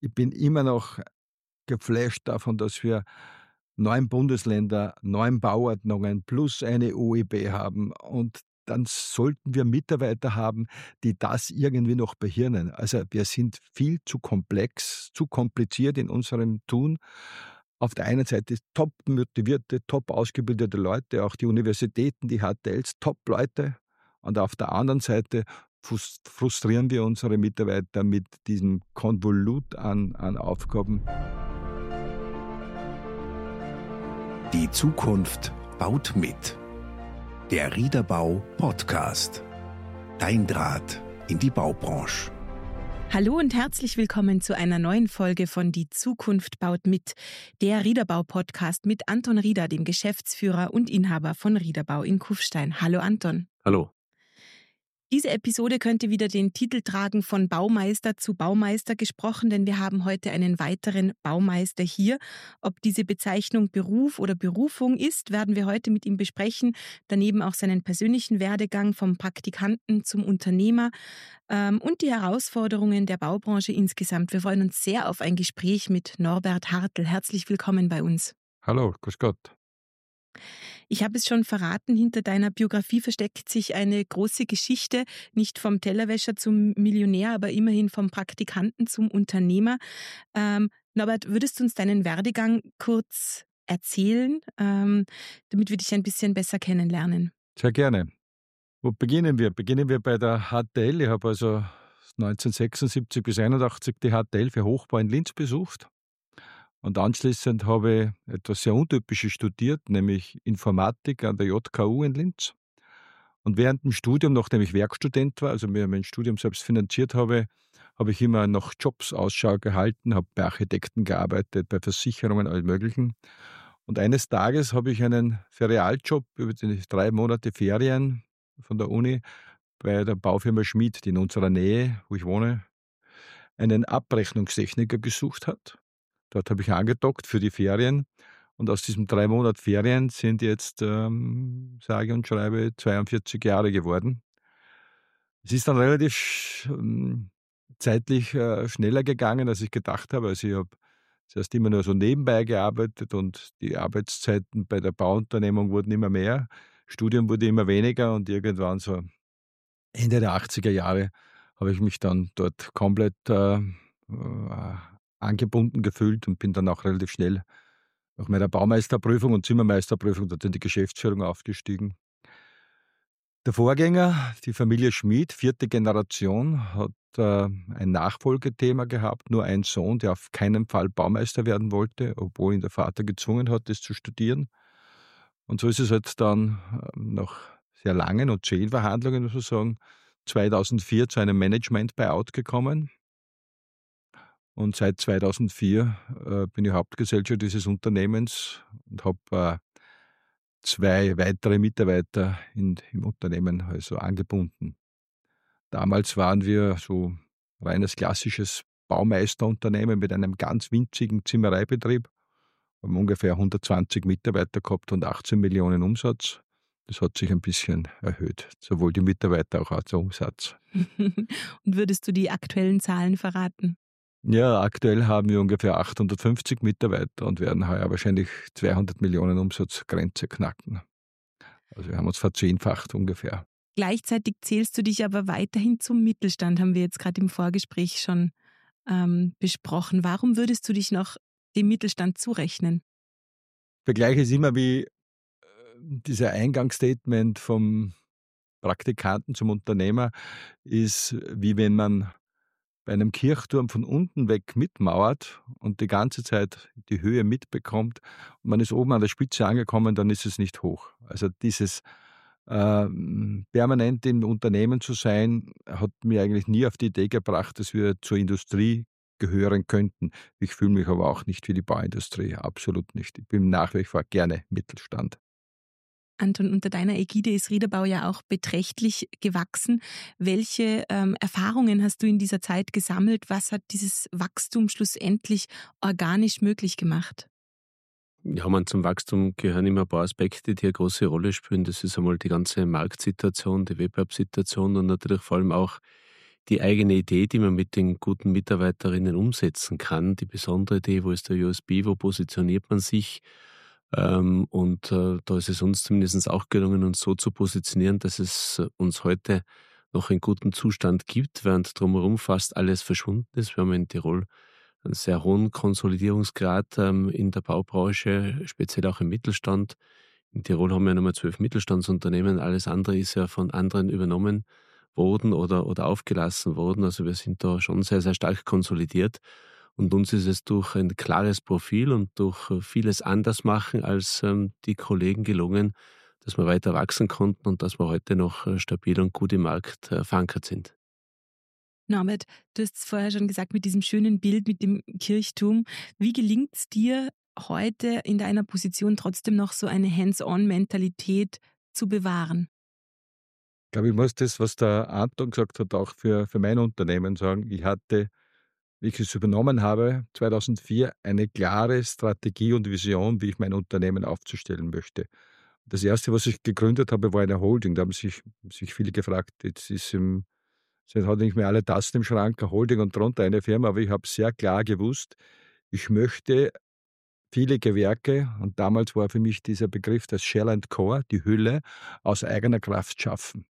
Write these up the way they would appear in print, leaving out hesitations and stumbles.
Ich bin immer noch geflasht davon, dass wir 9 Bundesländer, 9 Bauordnungen plus eine OEB haben. Und dann sollten wir Mitarbeiter haben, die das irgendwie noch behirnen. Also wir sind viel zu komplex, zu kompliziert in unserem Tun. Auf der einen Seite top motivierte, top ausgebildete Leute, auch die Universitäten, die HTLs, top Leute. Und auf der anderen Seite frustrieren wir unsere Mitarbeiter mit diesem Konvolut an Aufgaben. Die Zukunft baut mit. Der Riederbau Podcast. Dein Draht in die Baubranche. Hallo und herzlich willkommen zu einer neuen Folge von Die Zukunft baut mit, der Riederbau-Podcast mit Anton Rieder, dem Geschäftsführer und Inhaber von Riederbau in Kufstein. Hallo Anton. Hallo. Diese Episode könnte wieder den Titel tragen von Baumeister zu Baumeister gesprochen, denn wir haben heute einen weiteren Baumeister hier. Ob diese Bezeichnung Beruf oder Berufung ist, werden wir heute mit ihm besprechen. Daneben auch seinen persönlichen Werdegang vom Praktikanten zum Unternehmer und die Herausforderungen der Baubranche insgesamt. Wir freuen uns sehr auf ein Gespräch mit Norbert Hartl. Herzlich willkommen bei uns. Hallo, grüß Gott. Ich habe es schon verraten, hinter deiner Biografie versteckt sich eine große Geschichte, nicht vom Tellerwäscher zum Millionär, aber immerhin vom Praktikanten zum Unternehmer. Norbert, würdest du uns deinen Werdegang kurz erzählen, damit wir dich ein bisschen besser kennenlernen? Sehr gerne. Wo beginnen wir? Beginnen wir bei der HTL. Ich habe also 1976 bis 1981 die HTL für Hochbau in Linz besucht. Und anschließend habe ich etwas sehr Untypisches studiert, nämlich Informatik an der JKU in Linz. Und während dem Studium, nachdem ich Werkstudent war, also mir mein Studium selbst finanziert habe, habe ich immer nach Jobs Ausschau gehalten, habe bei Architekten gearbeitet, bei Versicherungen, alles Möglichen. Und eines Tages habe ich einen Ferialjob über die 3 Monate Ferien von der Uni bei der Baufirma Schmid, die in unserer Nähe, wo ich wohne, einen Abrechnungstechniker gesucht hat. Dort habe ich angedockt für die Ferien und aus diesen 3 Monaten Ferien sind jetzt, sage und schreibe, 42 Jahre geworden. Es ist dann relativ zeitlich schneller gegangen, als ich gedacht habe. Also ich habe zuerst immer nur so nebenbei gearbeitet und die Arbeitszeiten bei der Bauunternehmung wurden immer mehr, Studium wurde immer weniger und irgendwann so Ende der 80er Jahre habe ich mich dann dort komplett angebunden gefühlt und bin dann auch relativ schnell nach meiner Baumeisterprüfung und Zimmermeisterprüfung dort in die Geschäftsführung aufgestiegen. Der Vorgänger, die Familie Schmid, 4. Generation, hat ein Nachfolgethema gehabt, nur ein Sohn, der auf keinen Fall Baumeister werden wollte, obwohl ihn der Vater gezwungen hat, das zu studieren. Und so ist es halt dann nach sehr langen und zähen Verhandlungen, muss man sagen, 2004 zu einem Management-Buyout gekommen. Und seit 2004 bin ich Hauptgesellschafter dieses Unternehmens und habe 2 weitere Mitarbeiter im Unternehmen also angebunden. Damals waren wir so reines klassisches Baumeisterunternehmen mit einem ganz winzigen Zimmereibetrieb. Wir haben ungefähr 120 Mitarbeiter gehabt und 18 Millionen Umsatz. Das hat sich ein bisschen erhöht, sowohl die Mitarbeiter als auch der Umsatz. Und würdest du die aktuellen Zahlen verraten? Ja, aktuell haben wir ungefähr 850 Mitarbeiter und werden heuer wahrscheinlich 200 Millionen Umsatzgrenze knacken. Also wir haben uns verzehnfacht ungefähr. Gleichzeitig zählst du dich aber weiterhin zum Mittelstand, haben wir jetzt gerade im Vorgespräch schon besprochen. Warum würdest du dich noch dem Mittelstand zurechnen? Vergleich ist immer wie dieser Eingangsstatement vom Praktikanten zum Unternehmer ist, wie wenn man bei einem Kirchturm von unten weg mitmauert und die ganze Zeit die Höhe mitbekommt und man ist oben an der Spitze angekommen, dann ist es nicht hoch. Also dieses permanent im Unternehmen zu sein, hat mir eigentlich nie auf die Idee gebracht, dass wir zur Industrie gehören könnten. Ich fühle mich aber auch nicht wie die Bauindustrie, absolut nicht. Ich bin nach wie vor gerne Mittelstand. Anton, unter deiner Ägide ist Riederbau ja auch beträchtlich gewachsen. Welche Erfahrungen hast du in dieser Zeit gesammelt? Was hat dieses Wachstum schlussendlich organisch möglich gemacht? Ja, zum Wachstum gehören immer ein paar Aspekte, die eine große Rolle spielen. Das ist einmal die ganze Marktsituation, die Wettbewerbssituation und natürlich vor allem auch die eigene Idee, die man mit den guten Mitarbeiterinnen umsetzen kann, die besondere Idee, wo ist der USB, wo positioniert man sich. Da ist es uns zumindest auch gelungen, uns so zu positionieren, dass es uns heute noch in gutem Zustand gibt, während drumherum fast alles verschwunden ist. Wir haben in Tirol einen sehr hohen Konsolidierungsgrad in der Baubranche, speziell auch im Mittelstand. In Tirol haben wir nochmal 12 Mittelstandsunternehmen, alles andere ist ja von anderen übernommen worden oder aufgelassen worden. Also wir sind da schon sehr, sehr stark konsolidiert. Und uns ist es durch ein klares Profil und durch vieles anders machen als die Kollegen gelungen, dass wir weiter wachsen konnten und dass wir heute noch stabil und gut im Markt verankert sind. Norbert, du hast es vorher schon gesagt mit diesem schönen Bild, mit dem Kirchturm. Wie gelingt es dir heute in deiner Position trotzdem noch so eine Hands-on-Mentalität zu bewahren? Ich glaube, ich muss das, was der Anton gesagt hat, auch für mein Unternehmen sagen. Ich hatte, wie ich es übernommen habe, 2004 eine klare Strategie und Vision, wie ich mein Unternehmen aufzustellen möchte. Das Erste, was ich gegründet habe, war eine Holding. Da haben sich viele gefragt, jetzt hat nicht mehr alle Tassen im Schrank, eine Holding und drunter eine Firma, aber ich habe sehr klar gewusst, ich möchte viele Gewerke, und damals war für mich dieser Begriff das Shell and Core, die Hülle, aus eigener Kraft schaffen.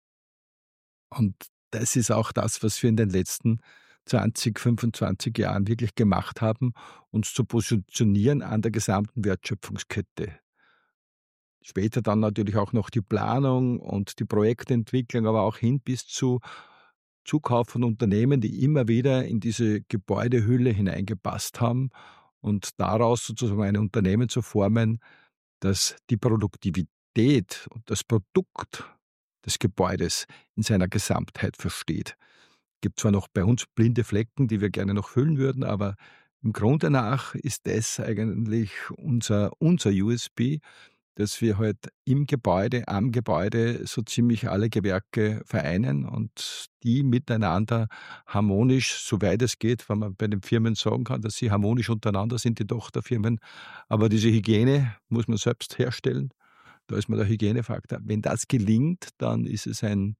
Und das ist auch das, was wir in den letzten 20, 25 Jahren wirklich gemacht haben, uns zu positionieren an der gesamten Wertschöpfungskette. Später dann natürlich auch noch die Planung und die Projektentwicklung, aber auch hin bis zu Zukauf von Unternehmen, die immer wieder in diese Gebäudehülle hineingepasst haben und daraus sozusagen ein Unternehmen zu formen, das die Produktivität und das Produkt des Gebäudes in seiner Gesamtheit versteht. Es gibt zwar noch bei uns blinde Flecken, die wir gerne noch füllen würden, aber im Grunde nach ist das eigentlich unser USB, dass wir halt im Gebäude, am Gebäude so ziemlich alle Gewerke vereinen und die miteinander harmonisch, soweit es geht, wenn man bei den Firmen sagen kann, dass sie harmonisch untereinander sind, die Tochterfirmen. Aber diese Hygiene muss man selbst herstellen. Da ist mir der Hygienefaktor. Wenn das gelingt, dann ist es ein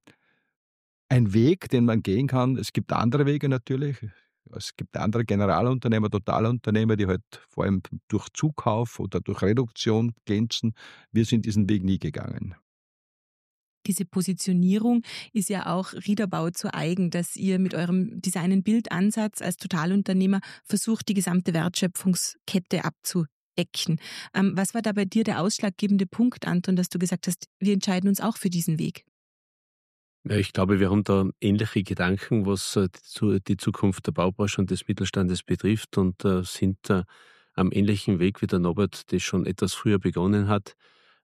Weg, den man gehen kann. Es gibt andere Wege natürlich. Es gibt andere Generalunternehmer, Totalunternehmer, die halt vor allem durch Zukauf oder durch Reduktion glänzen. Wir sind diesen Weg nie gegangen. Diese Positionierung ist ja auch Riederbau zu eigen, dass ihr mit eurem Design-Bild-Ansatz als Totalunternehmer versucht, die gesamte Wertschöpfungskette abzudecken. Was war da bei dir der ausschlaggebende Punkt, Anton, dass du gesagt hast, wir entscheiden uns auch für diesen Weg? Ja, ich glaube, wir haben da ähnliche Gedanken, was die Zukunft der Baubranche und des Mittelstandes betrifft und sind am ähnlichen Weg wie der Norbert, das schon etwas früher begonnen hat.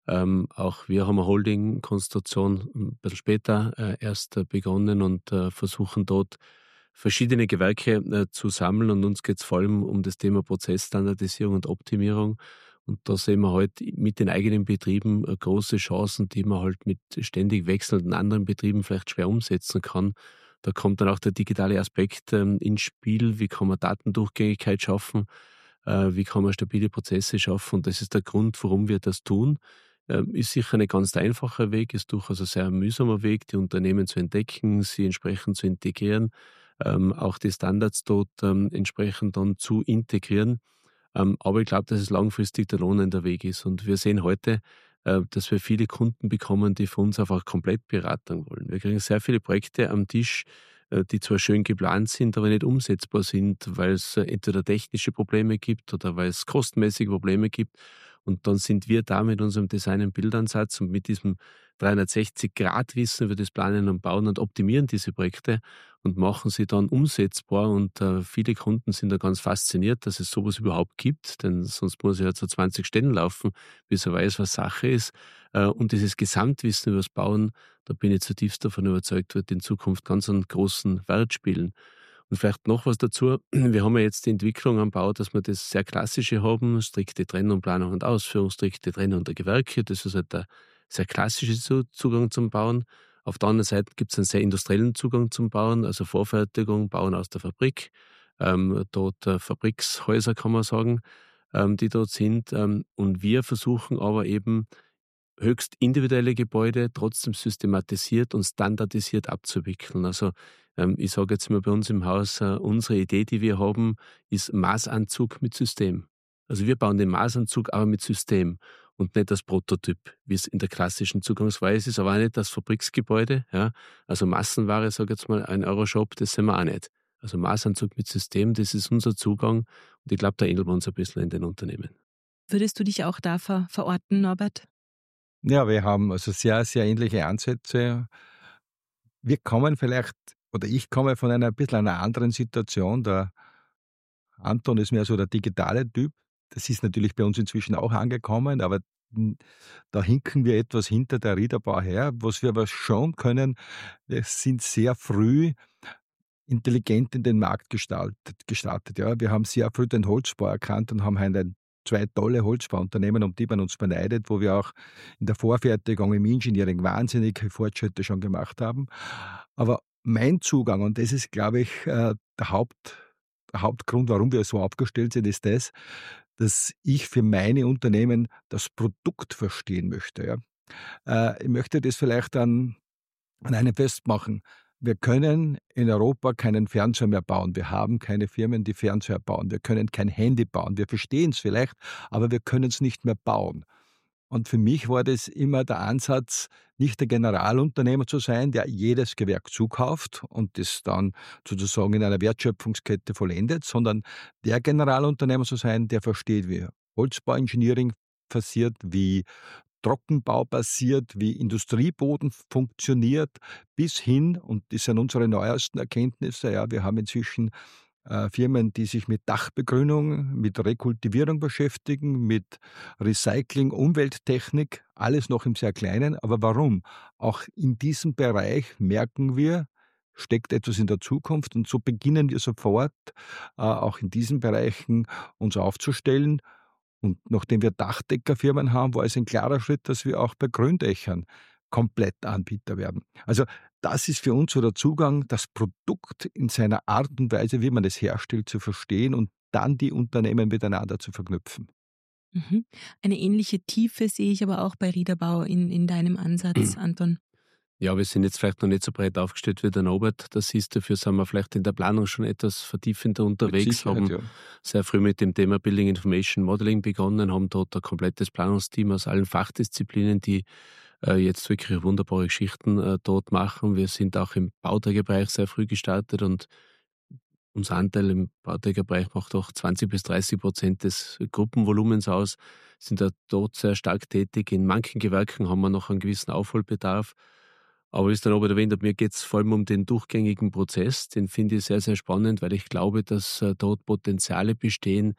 Auch wir haben eine Holding-Konstruktion ein bisschen später erst begonnen und versuchen dort verschiedene Gewerke zu sammeln und uns geht es vor allem um das Thema Prozessstandardisierung und Optimierung. Und da sehen wir halt mit den eigenen Betrieben große Chancen, die man halt mit ständig wechselnden anderen Betrieben vielleicht schwer umsetzen kann. Da kommt dann auch der digitale Aspekt ins Spiel. Wie kann man Datendurchgängigkeit schaffen? Wie kann man stabile Prozesse schaffen? Und das ist der Grund, warum wir das tun. Ist sicher nicht ganz der einfache Weg, ist durchaus ein sehr mühsamer Weg, die Unternehmen zu entdecken, sie entsprechend zu integrieren, auch die Standards dort entsprechend dann zu integrieren. Aber ich glaube, dass es langfristig der lohnende Weg ist. Und wir sehen heute, dass wir viele Kunden bekommen, die von uns einfach komplett Beratung wollen. Wir kriegen sehr viele Projekte am Tisch, die zwar schön geplant sind, aber nicht umsetzbar sind, weil es entweder technische Probleme gibt oder weil es kostenmäßige Probleme gibt. Und dann sind wir da mit unserem Design- und Bildansatz und mit diesem 360-Grad-Wissen über das Planen und Bauen und optimieren diese Projekte und machen sie dann umsetzbar. Und viele Kunden sind da ganz fasziniert, dass es sowas überhaupt gibt, denn sonst muss er ja zu 20 Stellen laufen, bis er weiß, was Sache ist. Und dieses Gesamtwissen über das Bauen, da bin ich zutiefst davon überzeugt, wird in Zukunft ganz einen großen Wert spielen. Und vielleicht noch was dazu. Wir haben ja jetzt die Entwicklung am Bau, dass wir das sehr Klassische haben, strikte Trennung, Planung und Ausführung, strikte Trennung der Gewerke. Das ist halt der sehr klassische Zugang zum Bauen. Auf der anderen Seite gibt es einen sehr industriellen Zugang zum Bauen, also Vorfertigung, Bauen aus der Fabrik. Dort Fabrikshäuser kann man sagen, die dort sind. Und wir versuchen aber eben höchst individuelle Gebäude trotzdem systematisiert und standardisiert abzuwickeln. Also ich sage jetzt mal bei uns im Haus, unsere Idee, die wir haben, ist Maßanzug mit System. Also wir bauen den Maßanzug, aber mit System und nicht als Prototyp, wie es in der klassischen Zugangsweise ist, aber auch nicht als Fabriksgebäude. Ja. Also Massenware, sage ich jetzt mal, ein Euro-Shop, das sind wir auch nicht. Also Maßanzug mit System, das ist unser Zugang und ich glaube, da ähneln wir uns ein bisschen in den Unternehmen. Würdest du dich auch da verorten, Norbert? Ja, wir haben also sehr, sehr ähnliche Ansätze. Wir kommen vielleicht, oder ich komme von einer ein bisschen einer anderen Situation. Der Anton ist mehr so der digitale Typ. Das ist natürlich bei uns inzwischen auch angekommen, aber da hinken wir etwas hinter der Riederbau her. Was wir aber schon können, wir sind sehr früh intelligent in den Markt gestartet. Ja. Wir haben sehr früh den Holzbau erkannt und haben heute zwei tolle Holzbauunternehmen, um die man uns beneidet, wo wir auch in der Vorfertigung, im Engineering wahnsinnige Fortschritte schon gemacht haben. Aber mein Zugang, und das ist, glaube ich, der Hauptgrund, warum wir so aufgestellt sind, ist das, dass ich für meine Unternehmen das Produkt verstehen möchte. Ja. Ich möchte das vielleicht an einem festmachen. Wir können in Europa keinen Fernseher mehr bauen. Wir haben keine Firmen, die Fernseher bauen. Wir können kein Handy bauen. Wir verstehen es vielleicht, aber wir können es nicht mehr bauen. Und für mich war das immer der Ansatz, nicht der Generalunternehmer zu sein, der jedes Gewerk zukauft und das dann sozusagen in einer Wertschöpfungskette vollendet, sondern der Generalunternehmer zu sein, der versteht, wie Holzbauengineering passiert, wie Trockenbau passiert, wie Industrieboden funktioniert, bis hin, und das sind unsere neuesten Erkenntnisse, ja, wir haben inzwischen Firmen, die sich mit Dachbegrünung, mit Rekultivierung beschäftigen, mit Recycling, Umwelttechnik, alles noch im sehr Kleinen. Aber warum? Auch in diesem Bereich merken wir, steckt etwas in der Zukunft und so beginnen wir sofort auch in diesen Bereichen uns aufzustellen. Und nachdem wir Dachdeckerfirmen haben, war es ein klarer Schritt, dass wir auch bei Gründächern komplett Anbieter werden. Also das ist für uns so der Zugang, das Produkt in seiner Art und Weise, wie man es herstellt, zu verstehen und dann die Unternehmen miteinander zu verknüpfen. Mhm. Eine ähnliche Tiefe sehe ich aber auch bei Riederbau in deinem Ansatz, Anton. Ja, wir sind jetzt vielleicht noch nicht so breit aufgestellt wie der Norbert. Das ist, dafür sind wir vielleicht in der Planung schon etwas vertiefender unterwegs, haben sehr früh mit dem Thema Building Information Modeling begonnen, haben dort ein komplettes Planungsteam aus allen Fachdisziplinen, die jetzt wirklich wunderbare Geschichten dort machen. Wir sind auch im Bauträgerbereich sehr früh gestartet und unser Anteil im Bauträgerbereich macht auch 20-30% des Gruppenvolumens aus, sind da dort sehr stark tätig. In manchen Gewerken haben wir noch einen gewissen Aufholbedarf. Aber wie es der Robert erwähnt hat, mir geht es vor allem um den durchgängigen Prozess. Den finde ich sehr, sehr spannend, weil ich glaube, dass dort Potenziale bestehen,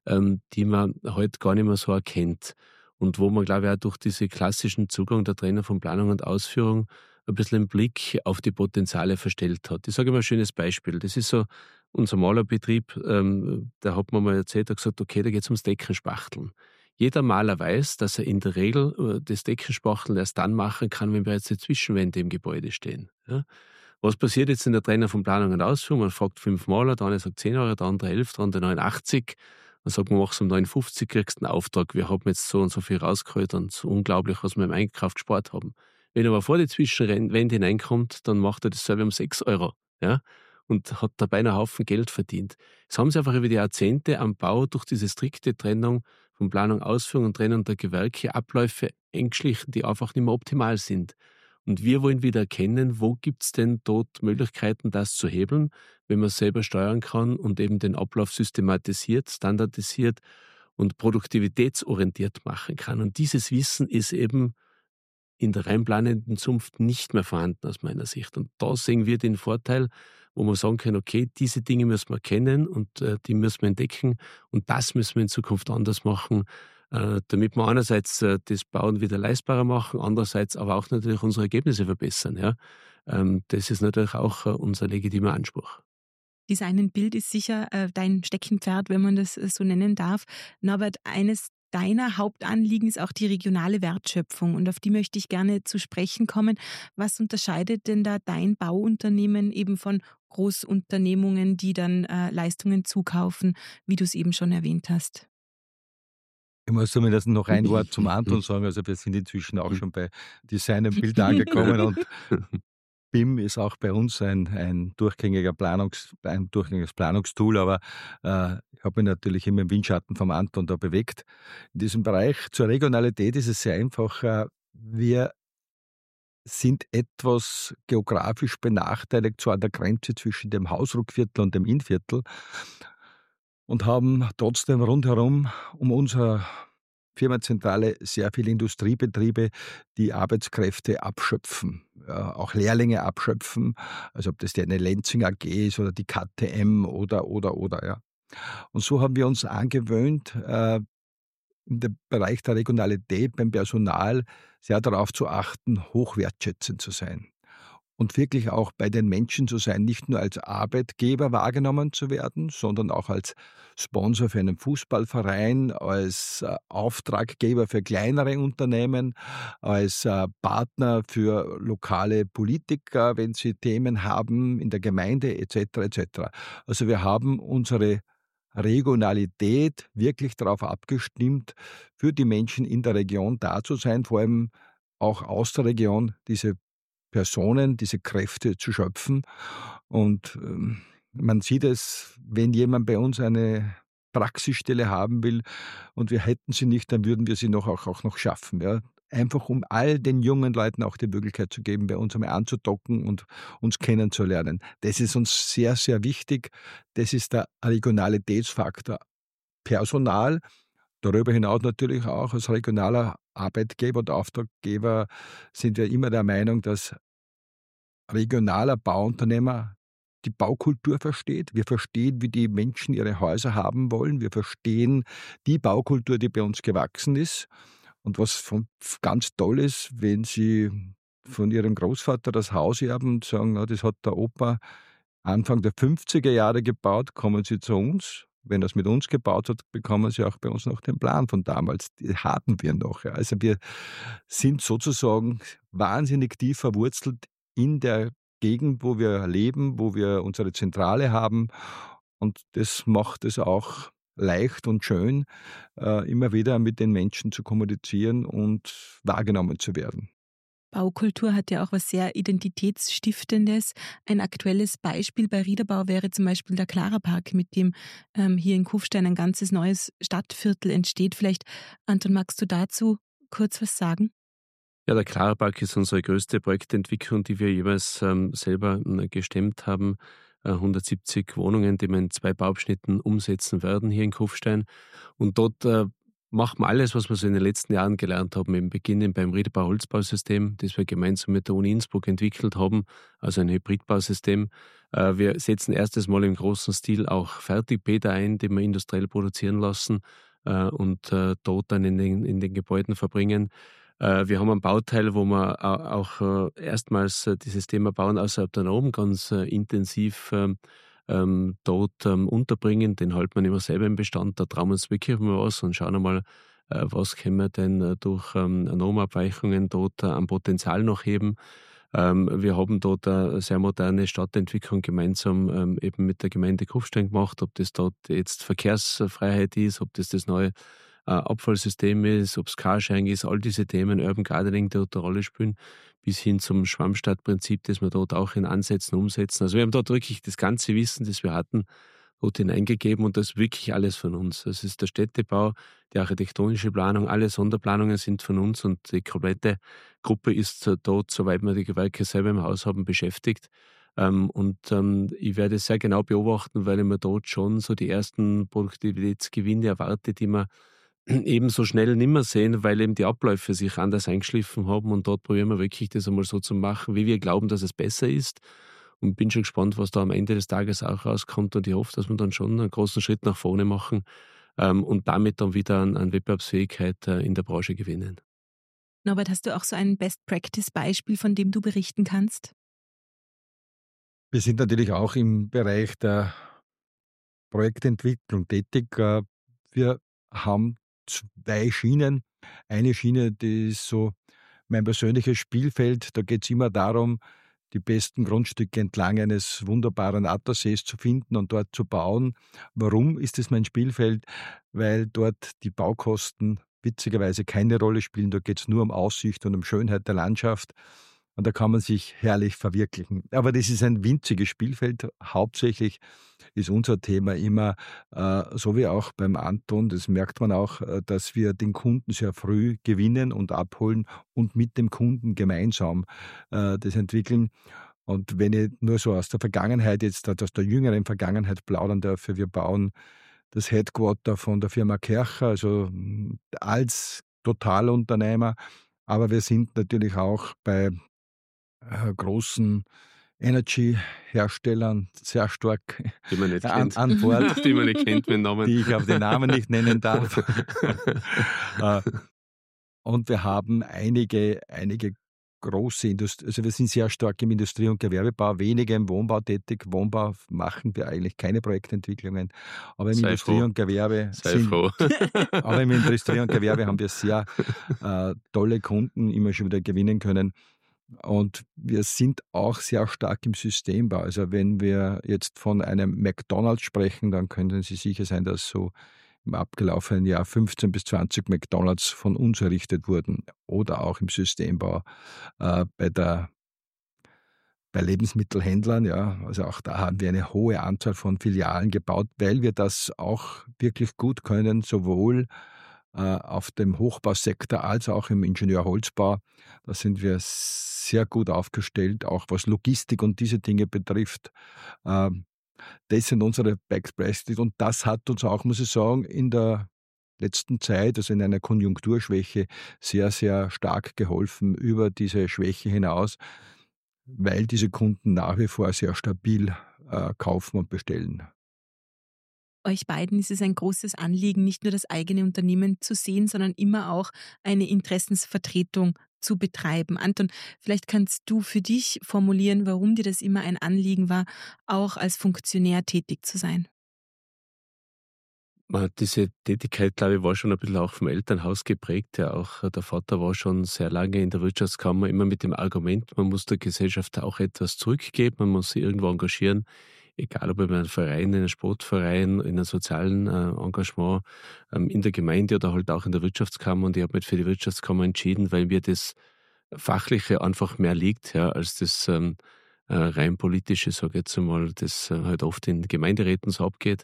die man heute gar nicht mehr so erkennt. Und wo man, glaube ich, auch durch diesen klassischen Zugang der Trainer von Planung und Ausführung ein bisschen den Blick auf die Potenziale verstellt hat. Ich sage mal ein schönes Beispiel. Das ist so unser Malerbetrieb, da hat man mal erzählt, hat gesagt, okay, da geht es ums Deckenspachteln. Jeder Maler weiß, dass er in der Regel das Deckenspachteln erst dann machen kann, wenn bereits die Zwischenwände im Gebäude stehen. Ja? Was passiert jetzt in der Trainer von Planung und Ausführung? Man fragt 5 Maler, der eine sagt 10 Euro, der andere 11, der andere 89. Dann sagt man, machst du um 59, kriegst einen Auftrag. Wir haben jetzt so und so viel rausgeholt und so unglaublich, was wir im Einkauf gespart haben. Wenn er aber vor die Zwischenwände hineinkommt, dann macht er dasselbe um 6 Euro. Ja? Und hat dabei einen Haufen Geld verdient. Das haben sie einfach über die Jahrzehnte am Bau durch diese strikte Trennung von Planung, Ausführung und Trennung der Gewerke Abläufe eingeschlichen, die einfach nicht mehr optimal sind. Und wir wollen wieder erkennen, wo gibt es denn dort Möglichkeiten, das zu hebeln, wenn man es selber steuern kann und eben den Ablauf systematisiert, standardisiert und produktivitätsorientiert machen kann. Und dieses Wissen ist eben in der rein planenden Zunft nicht mehr vorhanden aus meiner Sicht. Und da sehen wir den Vorteil, wo wir sagen können, okay, diese Dinge müssen wir kennen und die müssen wir entdecken und das müssen wir in Zukunft anders machen, damit wir einerseits das Bauen wieder leistbarer machen, andererseits aber auch natürlich unsere Ergebnisse verbessern. Ja? Das ist natürlich auch unser legitimer Anspruch. Designbild ist sicher dein Steckenpferd, wenn man das so nennen darf. Norbert, eines deiner Hauptanliegen ist auch die regionale Wertschöpfung und auf die möchte ich gerne zu sprechen kommen. Was unterscheidet denn da dein Bauunternehmen eben von Großunternehmungen, die dann Leistungen zukaufen, wie du es eben schon erwähnt hast? Ich muss zumindest noch ein Wort zum Anton sagen. Also wir sind inzwischen auch schon bei Design und Bild angekommen und BIM ist auch bei uns ein durchgängiges Planungstool, aber ich habe mich natürlich immer im Windschatten vom Anton da bewegt. In diesem Bereich zur Regionalität ist es sehr einfach. Wir sind etwas geografisch benachteiligt, so an der Grenze zwischen dem Hausruckviertel und dem Innviertel und haben trotzdem rundherum um unsere Firmenzentrale sehr viele Industriebetriebe, die Arbeitskräfte abschöpfen, auch Lehrlinge abschöpfen, also ob das die eine Lenzing AG ist oder die KTM oder, ja. Und so haben wir uns angewöhnt, in dem Bereich der Regionalität beim Personal sehr darauf zu achten, hochwertschätzend zu sein. Und wirklich auch bei den Menschen zu sein, nicht nur als Arbeitgeber wahrgenommen zu werden, sondern auch als Sponsor für einen Fußballverein, als Auftraggeber für kleinere Unternehmen, als Partner für lokale Politiker, wenn sie Themen haben in der Gemeinde etc. etc. Also wir haben unsere Regionalität wirklich darauf abgestimmt, für die Menschen in der Region da zu sein, vor allem auch aus der Region diese Personen, diese Kräfte zu schöpfen. Und man sieht es, wenn jemand bei uns eine Praxisstelle haben will und wir hätten sie nicht, dann würden wir sie auch noch schaffen. Ja? Einfach um all den jungen Leuten auch die Möglichkeit zu geben, bei uns einmal anzudocken und uns kennenzulernen. Das ist uns sehr, sehr wichtig. Das ist der Regionalitätsfaktor. Personal, darüber hinaus natürlich auch als regionaler Arbeitgeber und Auftraggeber sind wir immer der Meinung, dass regionaler Bauunternehmer die Baukultur versteht. Wir verstehen, wie die Menschen ihre Häuser haben wollen. Wir verstehen die Baukultur, die bei uns gewachsen ist. Und was ganz toll ist, wenn Sie von Ihrem Großvater das Haus erben und sagen, na, das hat der Opa Anfang der 50er Jahre gebaut, kommen Sie zu uns. Wenn er es mit uns gebaut hat, bekommen Sie auch bei uns noch den Plan von damals. Die haben wir noch. Ja. Also wir sind sozusagen wahnsinnig tief verwurzelt in der Gegend, wo wir leben, wo wir unsere Zentrale haben. Und das macht es auch leicht und schön, immer wieder mit den Menschen zu kommunizieren und wahrgenommen zu werden. Baukultur hat ja auch was sehr Identitätsstiftendes. Ein aktuelles Beispiel bei Riederbau wäre zum Beispiel der Klara-Park, mit dem hier in Kufstein ein ganzes neues Stadtviertel entsteht. Vielleicht, Anton, magst du dazu kurz was sagen? Ja, der Klara-Park ist unsere größte Projektentwicklung, die wir jeweils selber gestemmt haben. 170 Wohnungen, die wir in 2 Bauabschnitten umsetzen werden hier in Kufstein. Und dort machen wir alles, was wir so in den letzten Jahren gelernt haben. Im Beginnen beim Riederbau Holzbausystem, das wir gemeinsam mit der Uni Innsbruck entwickelt haben, also ein Hybridbausystem. Wir setzen erstes Mal im großen Stil auch Fertigbäder ein, die wir industriell produzieren lassen und dort dann in den Gebäuden verbringen. Wir haben einen Bauteil, wo wir auch erstmals dieses Thema Bauen außerhalb der Norm ganz intensiv dort unterbringen. Den halten wir nicht mehr selber im Bestand. Da trauen wir uns wirklich mal was und schauen einmal, was können wir denn durch Normabweichungen dort am Potenzial noch heben. Wir haben dort eine sehr moderne Stadtentwicklung gemeinsam eben mit der Gemeinde Kufstein gemacht, ob das dort jetzt Verkehrsfreiheit ist, ob das neue Abfallsystem ist, ob es Carsharing ist, all diese Themen, Urban Gardening, die dort eine Rolle spielen, bis hin zum Schwammstadtprinzip, das wir dort auch in Ansätzen umsetzen. Also wir haben dort wirklich das ganze Wissen, das wir hatten, dort hineingegeben und das ist wirklich alles von uns. Das ist der Städtebau, die architektonische Planung, alle Sonderplanungen sind von uns und die komplette Gruppe ist dort, soweit wir die Gewerke selber im Haus haben, beschäftigt. Ich werde es sehr genau beobachten, weil ich mir dort schon so die ersten Produktivitätsgewinne erwarte, die man eben so schnell nimmer sehen, weil eben die Abläufe sich anders eingeschliffen haben und dort probieren wir wirklich das einmal so zu machen, wie wir glauben, dass es besser ist und bin schon gespannt, was da am Ende des Tages auch rauskommt und ich hoffe, dass wir dann schon einen großen Schritt nach vorne machen und damit dann wieder an Wettbewerbsfähigkeit in der Branche gewinnen. Norbert, hast du auch so ein Best-Practice-Beispiel, von dem du berichten kannst? Wir sind natürlich auch im Bereich der Projektentwicklung tätig. Wir haben 2 Schienen. Eine Schiene, die ist so mein persönliches Spielfeld. Da geht es immer darum, die besten Grundstücke entlang eines wunderbaren Attersees zu finden und dort zu bauen. Warum ist es mein Spielfeld? Weil dort die Baukosten witzigerweise keine Rolle spielen. Da geht es nur um Aussicht und um Schönheit der Landschaft. Und da kann man sich herrlich verwirklichen. Aber das ist ein winziges Spielfeld. Hauptsächlich ist unser Thema immer, so wie auch beim Anton, das merkt man auch, dass wir den Kunden sehr früh gewinnen und abholen und mit dem Kunden gemeinsam das entwickeln. Und wenn ich nur so aus der Vergangenheit, jetzt aus der jüngeren Vergangenheit plaudern darf, wir bauen das Headquarter von der Firma Kercher, also als Totalunternehmer. Aber wir sind natürlich auch bei großen Energy-Herstellern sehr stark die man nicht an kennt. Bord, Die man nicht kennt mit Namen. die ich auf den Namen nicht nennen darf. Und wir haben einige große Industrie, also wir sind sehr stark im Industrie- und Gewerbebau, weniger im Wohnbau tätig. Wohnbau machen wir eigentlich keine Projektentwicklungen, aber im Industrie- und Gewerbe aber im Industrie- und Gewerbe haben wir sehr tolle Kunden immer schon wieder gewinnen können. Und wir sind auch sehr stark im Systembau. Also wenn wir jetzt von einem McDonald's sprechen, dann können Sie sicher sein, dass so im abgelaufenen Jahr 15 bis 20 McDonald's von uns errichtet wurden. Oder auch im Systembau bei Lebensmittelhändlern. Ja. Also auch da haben wir eine hohe Anzahl von Filialen gebaut, weil wir das auch wirklich gut können, sowohl auf dem Hochbausektor als auch im Ingenieurholzbau. Da sind wir sehr gut aufgestellt, auch was Logistik und diese Dinge betrifft. Das sind unsere Best Practices und das hat uns auch, muss ich sagen, in der letzten Zeit, also in einer Konjunkturschwäche, sehr, sehr stark geholfen über diese Schwäche hinaus, weil diese Kunden nach wie vor sehr stabil kaufen und bestellen. Euch beiden ist es ein großes Anliegen, nicht nur das eigene Unternehmen zu sehen, sondern immer auch eine Interessensvertretung zu betreiben. Anton, vielleicht kannst du für dich formulieren, warum dir das immer ein Anliegen war, auch als Funktionär tätig zu sein. Diese Tätigkeit, glaube ich, war schon ein bisschen auch vom Elternhaus geprägt. Ja, auch der Vater war schon sehr lange in der Wirtschaftskammer, immer mit dem Argument, man muss der Gesellschaft auch etwas zurückgeben, man muss sie irgendwo engagieren, egal ob in einem Verein, in einem Sportverein, in einem sozialen Engagement, in der Gemeinde oder halt auch in der Wirtschaftskammer. Und ich habe mich für die Wirtschaftskammer entschieden, weil mir das Fachliche einfach mehr liegt, ja, als das rein politische, sage ich jetzt einmal, das halt oft in Gemeinderäten so abgeht.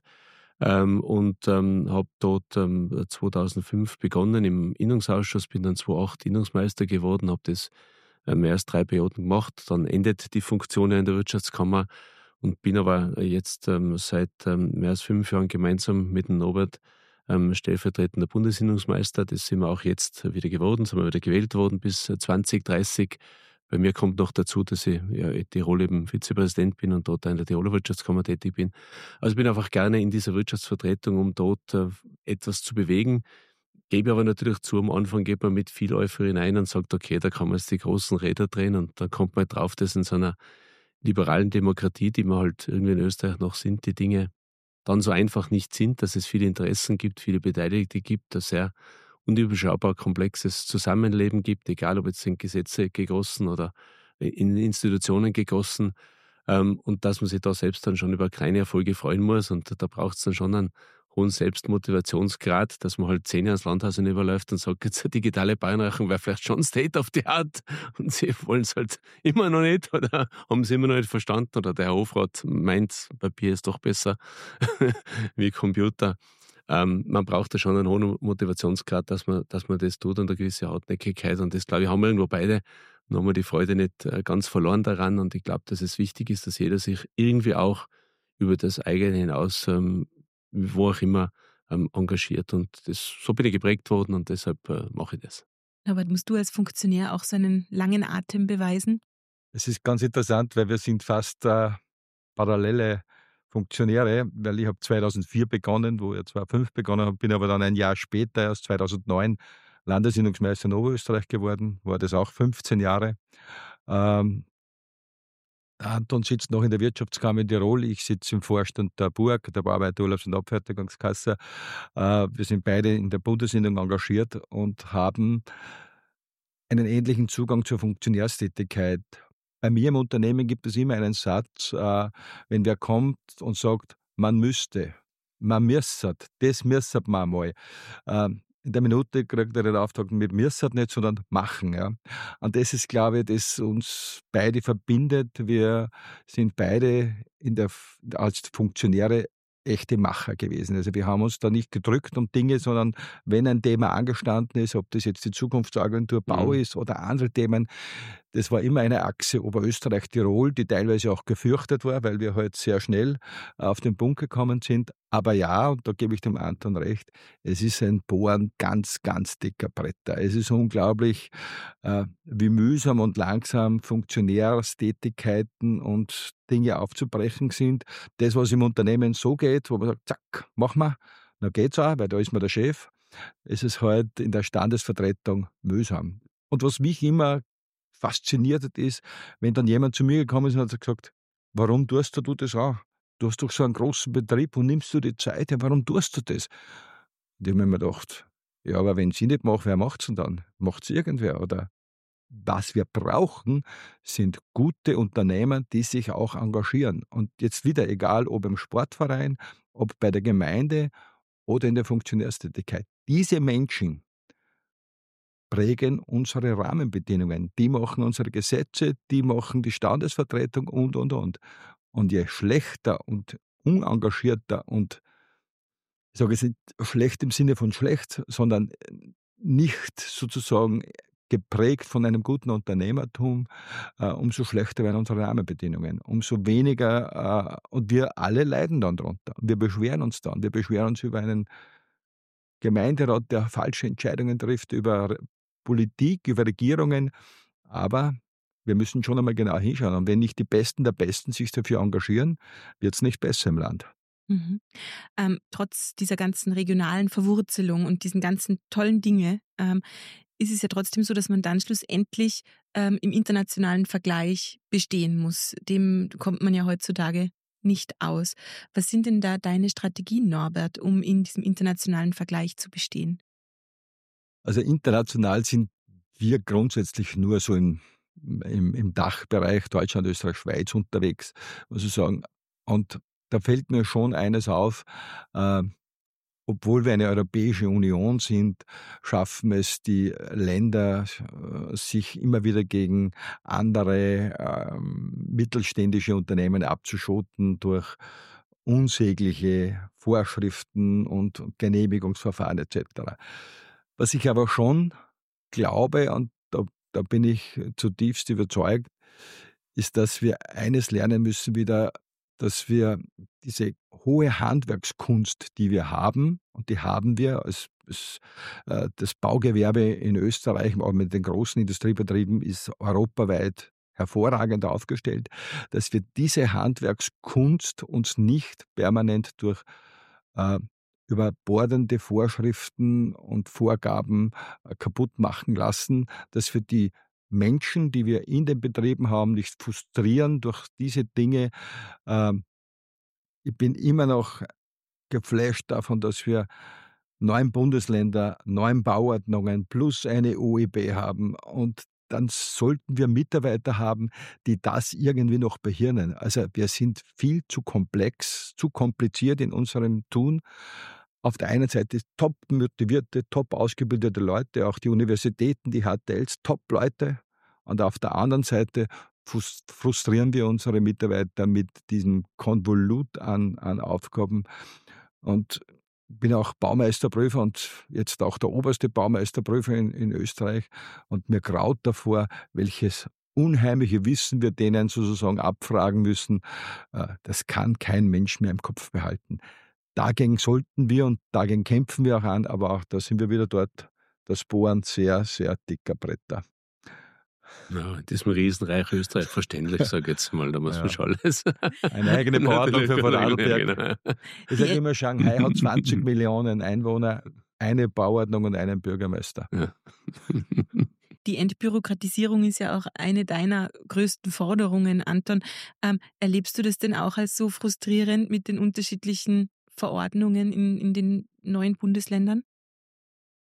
Habe dort 2005 begonnen im Innungsausschuss, bin dann 2008 Innungsmeister geworden, habe das mehr als 3 Perioden gemacht. Dann endet die Funktion in der Wirtschaftskammer und bin aber jetzt seit mehr als 5 Jahren gemeinsam mit dem Norbert stellvertretender Bundesinnungsmeister. Das sind wir auch jetzt wieder geworden, sind wir wieder gewählt worden bis 2030. Bei mir kommt noch dazu, dass ich ja in Tirol eben Vizepräsident bin und dort in der Tiroler Wirtschaftskammer tätig bin. Also ich bin einfach gerne in dieser Wirtschaftsvertretung, um dort etwas zu bewegen. Gebe aber natürlich zu, am Anfang geht man mit viel Euphorie rein und sagt, okay, da kann man jetzt die großen Räder drehen und dann kommt man drauf, dass in so einer liberalen Demokratie, die wir halt irgendwie in Österreich noch sind, die Dinge dann so einfach nicht sind, dass es viele Interessen gibt, viele Beteiligte gibt, ein sehr unüberschaubar komplexes Zusammenleben gibt, egal ob jetzt in Gesetze gegossen oder in Institutionen gegossen, und dass man sich da selbst dann schon über kleine Erfolge freuen muss und da braucht es dann schon einen hohen Selbstmotivationsgrad, dass man halt 10 Jahre ins Landhaus hinüberläuft und sagt, jetzt eine digitale Bayernrechnung wäre vielleicht schon State of the Art und sie wollen es halt immer noch nicht oder haben es immer noch nicht verstanden oder der Herr Hofrat meint, Papier ist doch besser wie Computer. Man braucht da schon einen hohen Motivationsgrad, dass man das tut und eine gewisse Hartnäckigkeit und das, glaube ich, haben wir irgendwo beide. Und haben wir die Freude nicht ganz verloren daran und ich glaube, dass es wichtig ist, dass jeder sich irgendwie auch über das eigene hinaus, wo auch immer, engagiert und so bin ich geprägt worden und deshalb mache ich das. Aber musst du als Funktionär auch so einen langen Atem beweisen? Es ist ganz interessant, weil wir sind fast parallele Funktionäre, weil ich habe 2004 begonnen, wo ich 2005 begonnen habe, bin aber dann ein Jahr später, erst 2009, Landesinnungsmeister in Oberösterreich geworden, war das auch 15 Jahre. Ähm, Anton sitzt noch in der Wirtschaftskammer in Tirol, ich sitze im Vorstand der BUAG, der Bauarbeiter Urlaubs- und Abfertigungskasse. Wir sind beide in der Bundesinnung engagiert und haben einen ähnlichen Zugang zur Funktionärstätigkeit. bei mir im Unternehmen gibt es immer einen Satz, wenn wer kommt und sagt, man müsste, man müssert, das müssert man mal. In der Minute kriegt er den Auftrag mit müssert nicht, sondern machen. Ja. Und das ist, glaube ich, das uns beide verbindet. Wir sind beide als Funktionäre echte Macher gewesen. Also wir haben uns da nicht gedrückt um Dinge, sondern wenn ein Thema angestanden ist, ob das jetzt die Zukunftsagentur Bau ist oder andere Themen, das war immer eine Achse Oberösterreich-Tirol, die teilweise auch gefürchtet war, weil wir halt sehr schnell auf den Punkt gekommen sind. Aber ja, und da gebe ich dem Anton recht, es ist ein Bohren ganz, ganz dicker Bretter. Es ist unglaublich, wie mühsam und langsam Funktionärstätigkeiten und Dinge aufzubrechen sind. Das, was im Unternehmen so geht, wo man sagt, zack, mach mal, dann geht's auch, weil da ist man der Chef, ist es halt in der Standesvertretung mühsam. Und was mich immer fasziniert hat, ist, wenn dann jemand zu mir gekommen ist und hat gesagt, warum tust du das auch? Du hast doch so einen großen Betrieb und nimmst du die Zeit, ja, warum tust du das? Und ich habe mir immer gedacht, ja, aber wenn ich nicht mache, wer macht es denn dann? Macht es irgendwer? Oder was wir brauchen, sind gute Unternehmer, die sich auch engagieren. Und jetzt wieder, egal ob im Sportverein, ob bei der Gemeinde oder in der Funktionärstätigkeit. Diese Menschen prägen unsere Rahmenbedingungen. Die machen unsere Gesetze, die machen die Standesvertretung und. Und je schlechter und unengagierter und, ich sage jetzt nicht schlecht im Sinne von schlecht, sondern nicht sozusagen geprägt von einem guten Unternehmertum, umso schlechter werden unsere Rahmenbedingungen, umso weniger, und wir alle leiden dann darunter. Wir beschweren uns dann. Wir beschweren uns über einen Gemeinderat, der falsche Entscheidungen trifft, über Politik, über Regierungen, aber wir müssen schon einmal genau hinschauen. Und wenn nicht die Besten der Besten sich dafür engagieren, wird es nicht besser im Land. Mhm. Trotz dieser ganzen regionalen Verwurzelung und diesen ganzen tollen Dinge ist es ja trotzdem so, dass man dann schlussendlich im internationalen Vergleich bestehen muss. Dem kommt man ja heutzutage nicht aus. Was sind denn da deine Strategien, Norbert, um in diesem internationalen Vergleich zu bestehen? Also international sind wir grundsätzlich nur so im Dachbereich Deutschland, Österreich, Schweiz unterwegs, muss ich sagen. Und da fällt mir schon eines auf, obwohl wir eine Europäische Union sind, schaffen es die Länder, sich immer wieder gegen andere mittelständische Unternehmen abzuschotten durch unsägliche Vorschriften und Genehmigungsverfahren etc. Was ich aber schon glaube, und da bin ich zutiefst überzeugt, ist, dass wir eines lernen müssen wieder, dass wir diese hohe Handwerkskunst, die wir haben, und die haben wir das Baugewerbe in Österreich, auch mit den großen Industriebetrieben, ist europaweit hervorragend aufgestellt, dass wir diese Handwerkskunst uns nicht permanent durch überbordende Vorschriften und Vorgaben kaputt machen lassen, dass wir die Menschen, die wir in den Betrieben haben, nicht frustrieren durch diese Dinge. Ich bin immer noch geflasht davon, dass wir 9 Bundesländer, 9 Bauordnungen plus eine OEB haben. Und dann sollten wir Mitarbeiter haben, die das irgendwie noch behirnen. Also wir sind viel zu komplex, zu kompliziert in unserem Tun. Auf der einen Seite top motivierte, top ausgebildete Leute, auch die Universitäten, die HTLs, top Leute. Und auf der anderen Seite frustrieren wir unsere Mitarbeiter mit diesem Konvolut an Aufgaben. Und bin auch Baumeisterprüfer und jetzt auch der oberste Baumeisterprüfer in Österreich. Und mir graut davor, welches unheimliche Wissen wir denen sozusagen abfragen müssen. Das kann kein Mensch mehr im Kopf behalten. Dagegen sollten wir und dagegen kämpfen wir auch an, aber auch da sind wir wieder dort, das Bohren sehr, sehr dicker Bretter. Ja, in diesem Riesenreich Österreich verständlich, sage ich jetzt mal, da muss man schon alles. Eine eigene Bauordnung für Vorarlberg. Genau. Ich sage immer, Shanghai hat 20 Millionen Einwohner, eine Bauordnung und einen Bürgermeister. Ja. Die Entbürokratisierung ist ja auch eine deiner größten Forderungen, Anton. Erlebst du das denn auch als so frustrierend mit den unterschiedlichen Verordnungen in den neuen Bundesländern?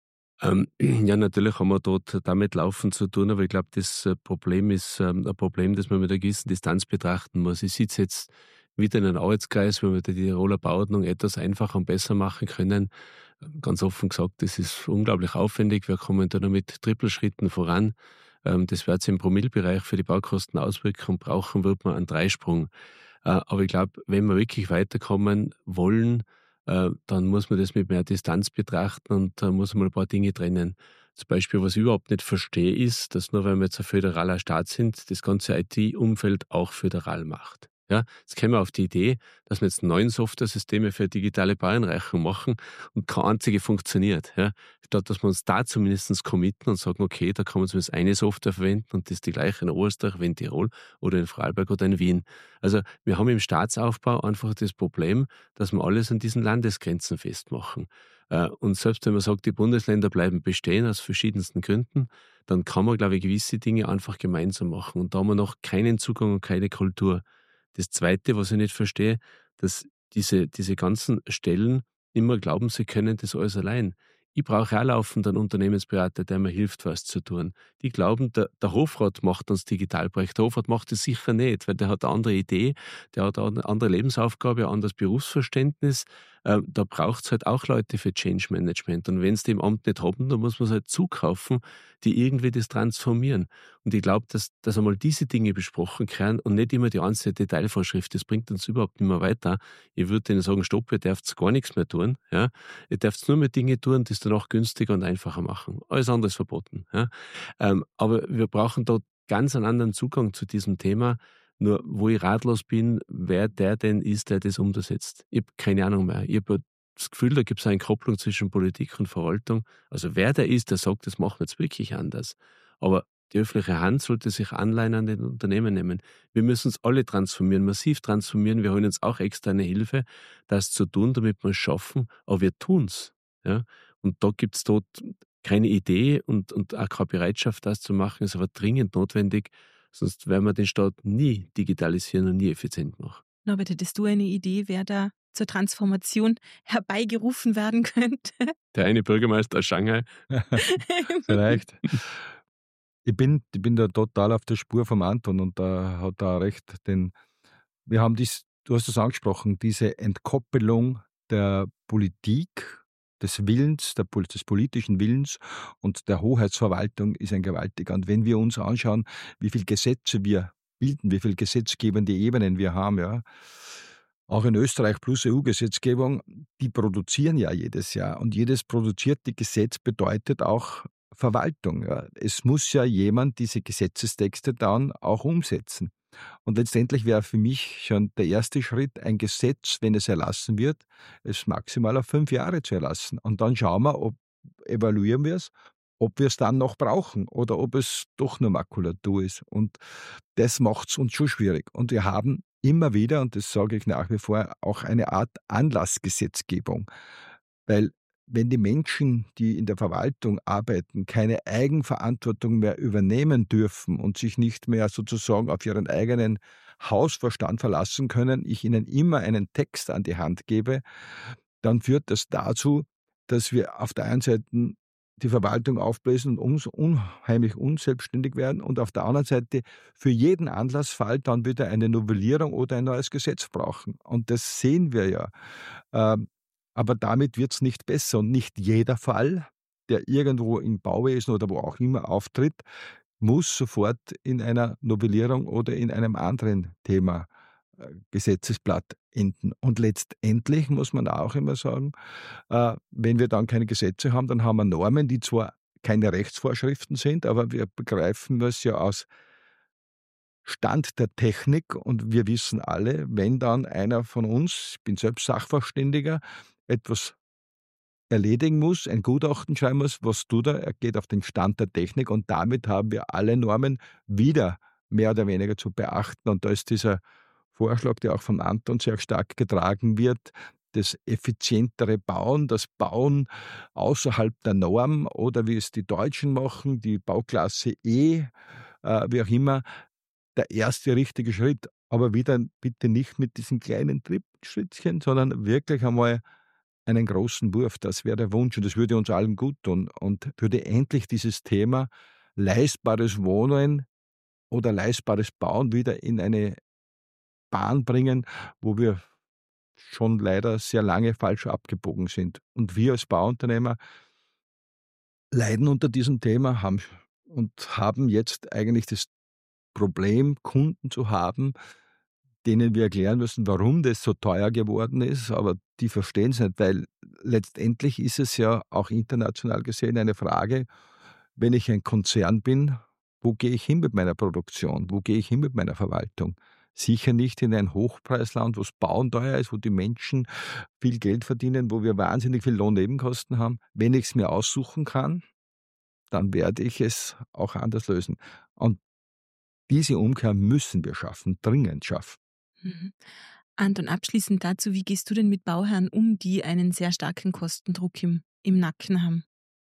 Ja, natürlich haben wir dort damit Laufen zu tun, aber ich glaube, das Problem ist ein Problem, das man mit einer gewissen Distanz betrachten muss. Ich sitze jetzt wieder in einem Arbeitskreis, wo wir die Tiroler Bauordnung etwas einfacher und besser machen können. Ganz offen gesagt, das ist unglaublich aufwendig. Wir kommen da nur mit Trippelschritten voran. Das wird sich im Promillbereich für die Baukosten auswirken und brauchen wird man einen Dreisprung. Aber ich glaube, wenn wir wirklich weiterkommen wollen, dann muss man das mit mehr Distanz betrachten und da muss man ein paar Dinge trennen. Zum Beispiel, was ich überhaupt nicht verstehe, ist, dass nur weil wir jetzt ein föderaler Staat sind, das ganze IT-Umfeld auch föderal macht. Ja, jetzt kämen wir auf die Idee, dass wir jetzt 9 Software-Systeme für digitale Baueinreichung machen und keine einzige funktioniert. Ja. Statt dass wir uns da zumindest committen und sagen, okay, da kann man zumindest eine Software verwenden und das ist die gleiche in Oberösterreich wie in Tirol oder in Vorarlberg oder in Wien. Also wir haben im Staatsaufbau einfach das Problem, dass wir alles an diesen Landesgrenzen festmachen. Und selbst wenn man sagt, die Bundesländer bleiben bestehen aus verschiedensten Gründen, dann kann man, glaube ich, gewisse Dinge einfach gemeinsam machen. Und da haben wir noch keinen Zugang und keine Kultur. Das Zweite, was ich nicht verstehe, dass diese ganzen Stellen immer glauben, sie können das alles allein. Ich brauche auch laufend einen Unternehmensberater, der mir hilft, was zu tun. Die glauben, der Hofrat macht uns Digitalprojekt. Der Hofrat macht es sicher nicht, weil der hat eine andere Idee, der hat eine andere Lebensaufgabe, ein anderes Berufsverständnis. Da braucht es halt auch Leute für Change Management. Und wenn sie im Amt nicht haben, dann muss man es halt zukaufen, die irgendwie das transformieren. Und ich glaube, dass einmal diese Dinge besprochen werden und nicht immer die einzelne Detailvorschrift, das bringt uns überhaupt nicht mehr weiter. Ich würde denen sagen, stopp, ihr dürft gar nichts mehr tun. Ja? Ihr dürft nur mehr Dinge tun, die es dann auch günstiger und einfacher machen. Alles andere ist verboten. Ja? Aber wir brauchen dort ganz einen anderen Zugang zu diesem Thema. Nur, wo ich ratlos bin, wer der denn ist, der das umsetzt. Ich habe keine Ahnung mehr. Ich habe das Gefühl, da gibt es eine Kopplung zwischen Politik und Verwaltung. Also wer der ist, der sagt, das machen wir jetzt wirklich anders. Aber die öffentliche Hand sollte sich Anleihen an den Unternehmen nehmen. Wir müssen uns alle transformieren, massiv transformieren. Wir holen uns auch externe Hilfe, das zu tun, damit wir es schaffen. Aber wir tun es. Ja? Und da gibt es dort keine Idee und auch keine Bereitschaft, das zu machen. Es ist aber dringend notwendig, sonst werden wir den Staat nie digitalisieren und nie effizient machen. Norbert, hättest du eine Idee, wer da zur Transformation herbeigerufen werden könnte? Der eine Bürgermeister aus Shanghai. Vielleicht. Ich bin da total auf der Spur vom Anton und da hat er recht, denn wir haben du hast es angesprochen, diese Entkoppelung der Politik, des Willens, des politischen Willens und der Hoheitsverwaltung ist ein gewaltiger. Und wenn wir uns anschauen, wie viele Gesetze wir bilden, wie viele gesetzgebende Ebenen wir haben, ja, auch in Österreich plus EU-Gesetzgebung, die produzieren ja jedes Jahr. Und jedes produzierte Gesetz bedeutet auch Verwaltung. Ja. Es muss ja jemand diese Gesetzestexte dann auch umsetzen. Und letztendlich wäre für mich schon der erste Schritt, ein Gesetz, wenn es erlassen wird, es maximal auf 5 Jahre zu erlassen. Und dann schauen wir, evaluieren wir es, ob wir es dann noch brauchen oder ob es doch nur Makulatur ist. Und das macht es uns schon schwierig. Und wir haben immer wieder, und das sage ich nach wie vor, auch eine Art Anlassgesetzgebung. Weil wenn die Menschen, die in der Verwaltung arbeiten, keine Eigenverantwortung mehr übernehmen dürfen und sich nicht mehr sozusagen auf ihren eigenen Hausverstand verlassen können, ich ihnen immer einen Text an die Hand gebe, dann führt das dazu, dass wir auf der einen Seite die Verwaltung aufbläsen und unheimlich unselbstständig werden und auf der anderen Seite für jeden Anlassfall dann wieder eine Novellierung oder ein neues Gesetz brauchen. Und das sehen wir ja. Aber damit wird es nicht besser und nicht jeder Fall, der irgendwo im Bauwesen oder wo auch immer auftritt, muss sofort in einer Novellierung oder in einem anderen Thema Gesetzesblatt enden. Und letztendlich muss man auch immer sagen, wenn wir dann keine Gesetze haben, dann haben wir Normen, die zwar keine Rechtsvorschriften sind, aber wir begreifen es ja aus Stand der Technik und wir wissen alle, wenn dann einer von uns, ich bin selbst Sachverständiger, etwas erledigen muss, ein Gutachten schreiben muss, was tut er? Er geht auf den Stand der Technik und damit haben wir alle Normen wieder mehr oder weniger zu beachten. Und da ist dieser Vorschlag, der auch von Anton sehr stark getragen wird, das effizientere Bauen, das Bauen außerhalb der Norm oder wie es die Deutschen machen, die Bauklasse E, wie auch immer, der erste richtige Schritt. Aber wieder bitte nicht mit diesen kleinen Schrittchen, sondern wirklich einmal einen großen Wurf. Das wäre der Wunsch und das würde uns allen gut tun und würde endlich dieses Thema leistbares Wohnen oder leistbares Bauen wieder in eine Bahn bringen, wo wir schon leider sehr lange falsch abgebogen sind. Und wir als Bauunternehmer leiden unter diesem Thema haben jetzt eigentlich das Problem, Kunden zu haben, denen wir erklären müssen, warum das so teuer geworden ist, aber die verstehen es nicht, weil letztendlich ist es ja auch international gesehen eine Frage, wenn ich ein Konzern bin, wo gehe ich hin mit meiner Produktion, wo gehe ich hin mit meiner Verwaltung? Sicher nicht in ein Hochpreisland, wo es Bauen teuer ist, wo die Menschen viel Geld verdienen, wo wir wahnsinnig viel Lohnnebenkosten haben. Wenn ich es mir aussuchen kann, dann werde ich es auch anders lösen. Und diese Umkehr müssen wir schaffen, dringend schaffen. Mhm. Anton, abschließend dazu, wie gehst du denn mit Bauherren um, die einen sehr starken Kostendruck im Nacken haben?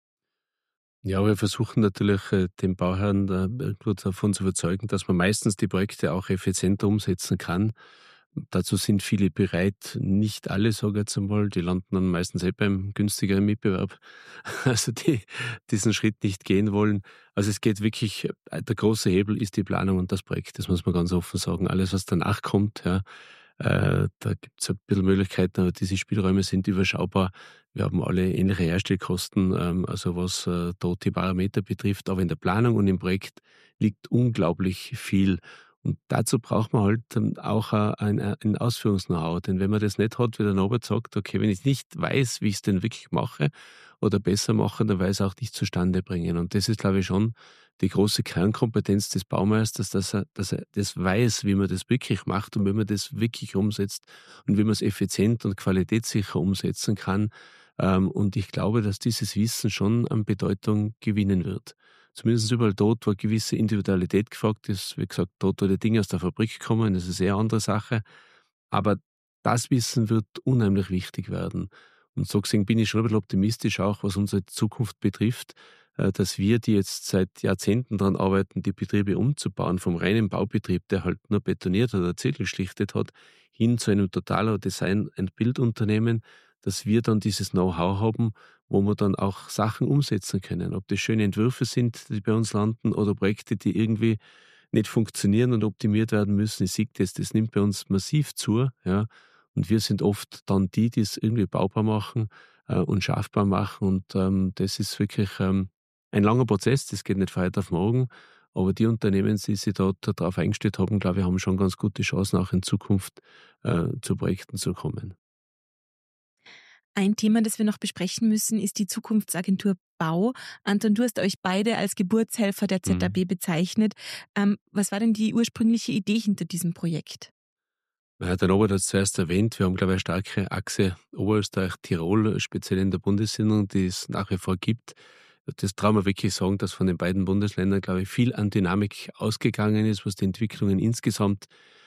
Ja, wir versuchen natürlich, den Bauherren irgendwo davon zu überzeugen, dass man meistens die Projekte auch effizienter umsetzen kann. Dazu sind viele bereit, nicht alle, sage ich jetzt einmal, die landen dann meistens beim günstigeren Mitbewerb, also die diesen Schritt nicht gehen wollen. Also es geht wirklich, der große Hebel ist die Planung und das Projekt, das muss man ganz offen sagen. Alles, was danach kommt, ja, da gibt es ein bisschen Möglichkeiten, aber diese Spielräume sind überschaubar. Wir haben alle ähnliche Herstellkosten, also was dort die Parameter betrifft, aber in der Planung und im Projekt liegt unglaublich viel. Und dazu braucht man halt auch ein Ausführungs-Know-how. Denn wenn man das nicht hat, wie der Norbert sagt, okay, wenn ich nicht weiß, wie ich es denn wirklich mache oder besser mache, dann weiß ich auch nicht zustande bringen. Und das ist, glaube ich, schon die große Kernkompetenz des Baumeisters, dass er das weiß, wie man das wirklich macht und wie man das wirklich umsetzt und wie man es effizient und qualitätssicher umsetzen kann. Und ich glaube, dass dieses Wissen schon an Bedeutung gewinnen wird. Zumindest überall dort, wo eine gewisse Individualität gefragt ist. Wie gesagt, dort, wo die Dinge aus der Fabrik kommen, das ist eher eine andere Sache. Aber das Wissen wird unheimlich wichtig werden. Und so gesehen bin ich schon ein bisschen optimistisch, auch was unsere Zukunft betrifft, dass wir, die jetzt seit Jahrzehnten daran arbeiten, die Betriebe umzubauen, vom reinen Baubetrieb, der halt nur betoniert oder Zettel geschlichtet hat, hin zu einem totaler Design- und Bildunternehmen, dass wir dann dieses Know-how haben, wo wir dann auch Sachen umsetzen können. Ob das schöne Entwürfe sind, die bei uns landen, oder Projekte, die irgendwie nicht funktionieren und optimiert werden müssen. Ich sehe das nimmt bei uns massiv zu. Ja. Und wir sind oft dann die es irgendwie baubar machen und schaffbar machen. Und das ist wirklich ein langer Prozess, das geht nicht von heute auf morgen. Aber die Unternehmen, die sich dort darauf eingestellt haben, glaube ich, haben schon ganz gute Chancen, auch in Zukunft zu Projekten zu kommen. Ein Thema, das wir noch besprechen müssen, ist die Zukunftsagentur Bau. Anton, du hast euch beide als Geburtshelfer der ZAB bezeichnet. Was war denn die ursprüngliche Idee hinter diesem Projekt? Ja, der Norbert hat es zuerst erwähnt, wir haben, glaube ich, eine starke Achse Oberösterreich-Tirol, speziell in der Bundessinnung, die es nach wie vor gibt. Das trauen wir wirklich sagen, dass von den beiden Bundesländern, glaube ich, viel an Dynamik ausgegangen ist, was die Entwicklungen insgesamt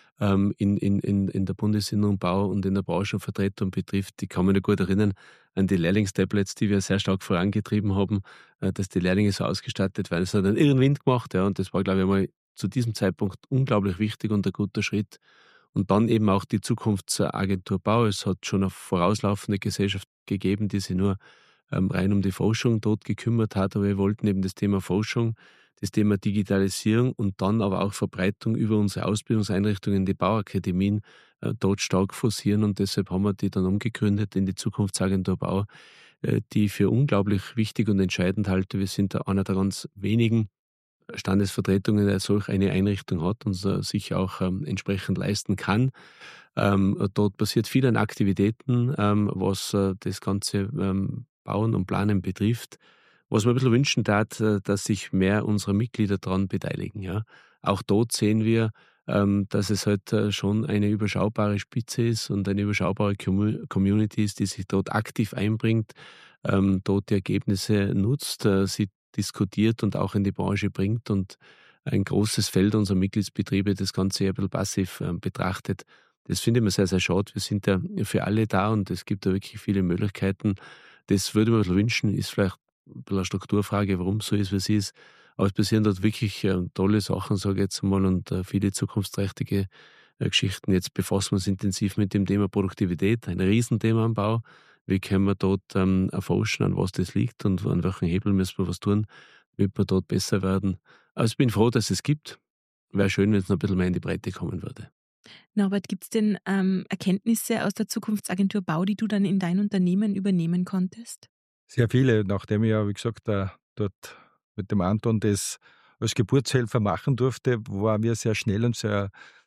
in der Bundessinnung Bau und in der Branchenvertretung betrifft. Ich kann mich noch gut erinnern an die Lehrlingstablets, die wir sehr stark vorangetrieben haben, dass die Lehrlinge so ausgestattet werden. Es hat einen irren Wind gemacht, ja, und das war, glaube ich, einmal zu diesem Zeitpunkt unglaublich wichtig und ein guter Schritt. Und dann eben auch die Zukunftsagentur Bau. Es hat schon eine vorauslaufende Gesellschaft gegeben, die sich nur rein um die Forschung dort gekümmert hat, aber wir wollten eben das Thema Forschung, das Thema Digitalisierung und dann aber auch Verbreitung über unsere Ausbildungseinrichtungen, die Bauakademien, dort stark forcieren, und deshalb haben wir die dann umgegründet in die Zukunftsagentur Bau, die ich für unglaublich wichtig und entscheidend halte. Wir sind da einer der ganz wenigen Standesvertretungen, der solch eine Einrichtung hat und sich auch entsprechend leisten kann. Dort passiert viel an Aktivitäten, was das ganze Bauen und Planen betrifft. Was man ein bisschen wünschen darf, dass sich mehr unserer Mitglieder daran beteiligen. Ja. Auch dort sehen wir, dass es halt schon eine überschaubare Spitze ist und eine überschaubare Community ist, die sich dort aktiv einbringt, dort die Ergebnisse nutzt, sie diskutiert und auch in die Branche bringt und ein großes Feld unserer Mitgliedsbetriebe das Ganze ein bisschen passiv betrachtet. Das finde ich mir sehr, sehr schade. Wir sind ja für alle da und es gibt da wirklich viele Möglichkeiten. Das würde ich mir ein bisschen wünschen, ist vielleicht ein bisschen eine Strukturfrage, warum es so ist, wie es ist. Aber es passieren dort wirklich tolle Sachen, sage ich jetzt mal, und viele zukunftsträchtige Geschichten. Jetzt befassen wir uns intensiv mit dem Thema Produktivität, ein Riesenthema am Bau. wie können wir dort erforschen, an was das liegt und an welchen Hebel müssen wir was tun, damit wir dort besser werden. Also ich bin froh, dass es gibt. Wäre schön, wenn es noch ein bisschen mehr in die Breite kommen würde. Norbert, gibt es denn Erkenntnisse aus der Zukunftsagentur Bau, die du dann in dein Unternehmen übernehmen konntest? Sehr viele, nachdem ich ja, wie gesagt, dort mit dem Anton das als Geburtshelfer machen durfte, war mir sehr schnell und sehr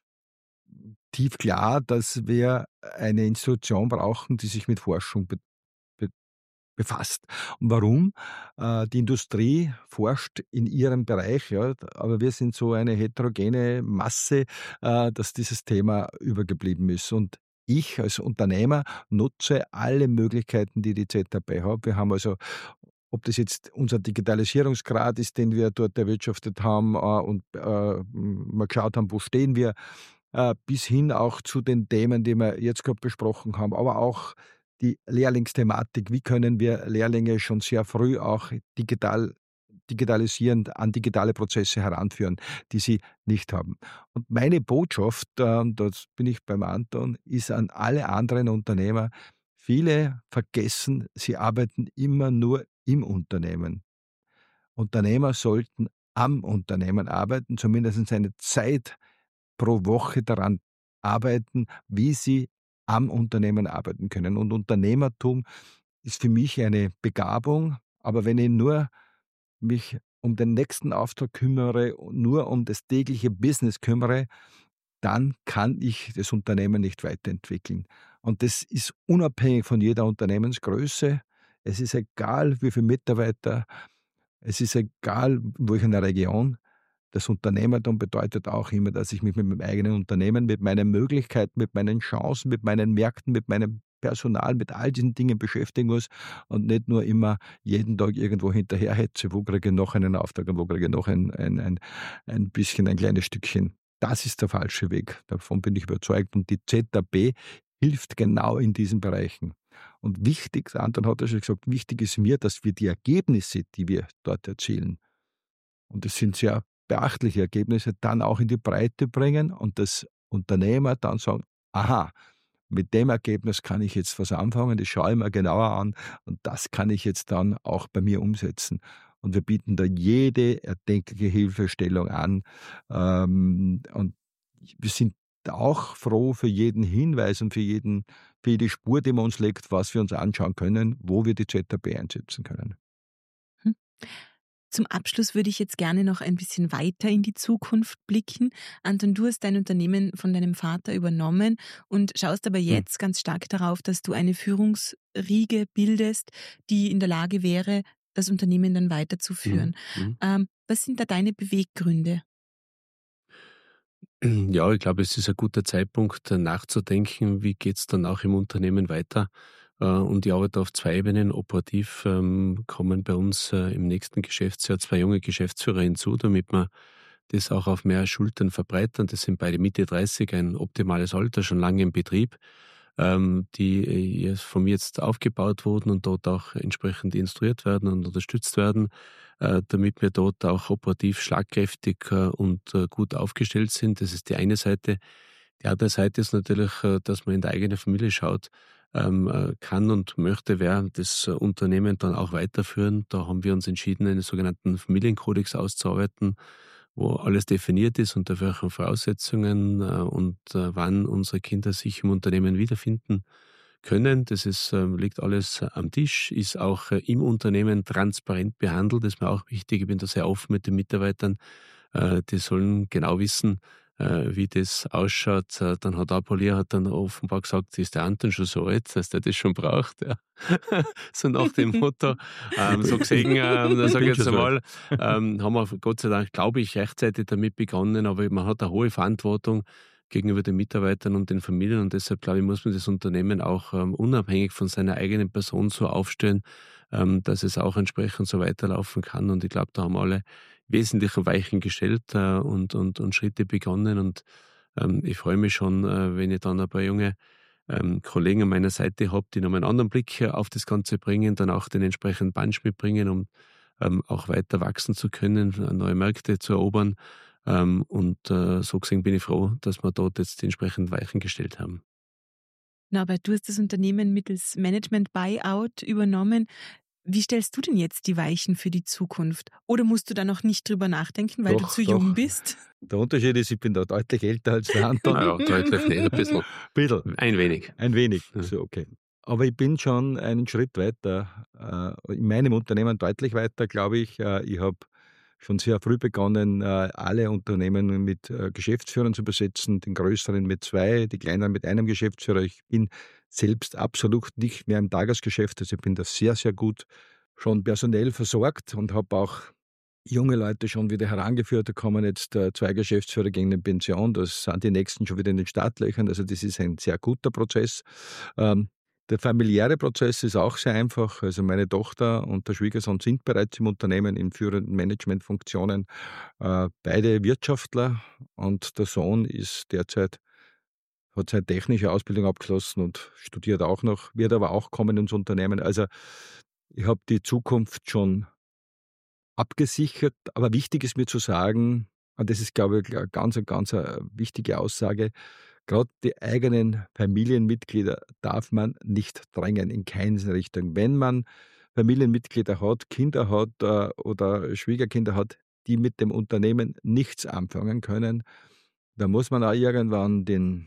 tief klar, dass wir eine Institution brauchen, die sich mit Forschung be befasst. Und warum? Die Industrie forscht in ihrem Bereich, ja, aber wir sind so eine heterogene Masse, dass dieses Thema übergeblieben ist. Und ich als Unternehmer nutze alle Möglichkeiten, die die ZAB hat. Wir haben also, ob das jetzt unser Digitalisierungsgrad ist, den wir dort erwirtschaftet haben, und mal geschaut haben, wo stehen wir, bis hin auch zu den Themen, die wir jetzt gerade besprochen haben, aber auch die Lehrlingsthematik. Wie können wir Lehrlinge schon sehr früh auch digitalisierend an digitale Prozesse heranführen, die sie nicht haben? Und meine Botschaft, das bin ich beim Anton, ist an alle anderen Unternehmer: Viele vergessen, sie arbeiten immer nur im Unternehmen. Unternehmer sollten am Unternehmen arbeiten, zumindest eine Zeit pro Woche daran arbeiten, wie sie am Unternehmen arbeiten können. Und Unternehmertum ist für mich eine Begabung, aber wenn ich nur mich um den nächsten Auftrag kümmere, nur um das tägliche Business kümmere, dann kann ich das Unternehmen nicht weiterentwickeln. Und das ist unabhängig von jeder Unternehmensgröße. Es ist egal, wie viele Mitarbeiter, es ist egal, in welcher Region. Das Unternehmertum bedeutet auch immer, dass ich mich mit meinem eigenen Unternehmen, mit meinen Möglichkeiten, mit meinen Chancen, mit meinen Märkten, mit meinem Personal, mit all diesen Dingen beschäftigen muss und nicht nur immer jeden Tag irgendwo hinterherhetze, wo kriege ich noch einen Auftrag und wo kriege ich noch ein bisschen, ein kleines Stückchen. Das ist der falsche Weg. Davon bin ich überzeugt. Und die ZAB hilft genau in diesen Bereichen. Und wichtig, der Anton hat ja schon gesagt, wichtig ist mir, dass wir die Ergebnisse, die wir dort erzielen, und das sind sehr beachtliche Ergebnisse, dann auch in die Breite bringen und das Unternehmer dann sagen, aha, mit dem Ergebnis kann ich jetzt was anfangen, das schaue ich mir genauer an und das kann ich jetzt dann auch bei mir umsetzen. Und wir bieten da jede erdenkliche Hilfestellung an. Und wir sind auch froh für jeden Hinweis und für jede Spur, die man uns legt, was wir uns anschauen können, wo wir die ZAB einsetzen können. Hm. Zum Abschluss würde ich jetzt gerne noch ein bisschen weiter in die Zukunft blicken. Anton, du hast dein Unternehmen von deinem Vater übernommen und schaust aber jetzt ganz stark darauf, dass du eine Führungsriege bildest, die in der Lage wäre, das Unternehmen dann weiterzuführen. Was sind da deine Beweggründe? Ja, ich glaube, es ist ein guter Zeitpunkt, nachzudenken, wie geht es dann auch im Unternehmen weiter. Und ich arbeite auf 2 Ebenen. Operativ kommen bei uns im nächsten Geschäftsjahr 2 junge Geschäftsführer hinzu, damit wir das auch auf mehr Schultern verbreitern. Das sind beide Mitte 30, ein optimales Alter, schon lange im Betrieb, die von mir jetzt aufgebaut wurden und dort auch entsprechend instruiert werden und unterstützt werden, damit wir dort auch operativ schlagkräftig und gut aufgestellt sind. Das ist die eine Seite. Die andere Seite ist natürlich, dass man in der eigenen Familie schaut, kann und möchte, wer das Unternehmen dann auch weiterführen. Da haben wir uns entschieden, einen sogenannten Familienkodex auszuarbeiten, wo alles definiert ist, unter welchen Voraussetzungen und wann unsere Kinder sich im Unternehmen wiederfinden können. Das ist, liegt alles am Tisch, ist auch im Unternehmen transparent behandelt. Das ist mir auch wichtig. Ich bin da sehr offen mit den Mitarbeitern. Die sollen genau wissen, wie das ausschaut. Dann hat Apolia dann offenbar gesagt, ist der Anton schon so alt, dass der das schon braucht. Ja. So nach dem Motto. So gesehen, dann sage ich jetzt einmal, haben wir Gott sei Dank, glaube ich, rechtzeitig damit begonnen, aber man hat eine hohe Verantwortung gegenüber den Mitarbeitern und den Familien und deshalb, glaube ich, muss man das Unternehmen auch unabhängig von seiner eigenen Person so aufstellen, dass es auch entsprechend so weiterlaufen kann und ich glaube, da haben wir alle wesentliche Weichen gestellt und Schritte begonnen und ich freue mich schon, wenn ich dann ein paar junge Kollegen an meiner Seite habe, die nochmal einen anderen Blick auf das Ganze bringen, dann auch den entsprechenden Punch mitbringen, um auch weiter wachsen zu können, neue Märkte zu erobern. So gesehen bin ich froh, dass wir dort jetzt die entsprechenden Weichen gestellt haben. Norbert, du hast das Unternehmen mittels Management Buyout übernommen. Wie stellst du denn jetzt die Weichen für die Zukunft? Oder musst du da noch nicht drüber nachdenken, weil du zu jung bist? Der Unterschied ist, ich bin da deutlich älter als der Anton. Naja, deutlich nicht, ein bisschen. Ein wenig. Ein wenig, so okay. Aber ich bin schon einen Schritt weiter, in meinem Unternehmen deutlich weiter, glaube ich. Ich habe schon sehr früh begonnen, alle Unternehmen mit Geschäftsführern zu besetzen, den größeren mit 2, die kleineren mit einem Geschäftsführer. Ich bin selbst absolut nicht mehr im Tagesgeschäft, also ich bin da sehr, sehr gut schon personell versorgt und habe auch junge Leute schon wieder herangeführt. Da kommen jetzt 2 Geschäftsführer gegen eine Pension, das sind die nächsten schon wieder in den Startlöchern, also das ist ein sehr guter Prozess. Der familiäre Prozess ist auch sehr einfach. Also meine Tochter und der Schwiegersohn sind bereits im Unternehmen in führenden Managementfunktionen, beide Wirtschaftler, und der Sohn ist derzeit, hat seine technische Ausbildung abgeschlossen und studiert auch noch, wird aber auch kommen ins Unternehmen. Also ich habe die Zukunft schon abgesichert, aber wichtig ist mir zu sagen, und das ist, glaube ich, eine ganz wichtige Aussage, gerade die eigenen Familienmitglieder darf man nicht drängen, in keine Richtung. Wenn man Familienmitglieder hat, Kinder hat oder Schwiegerkinder hat, die mit dem Unternehmen nichts anfangen können, dann muss man auch irgendwann den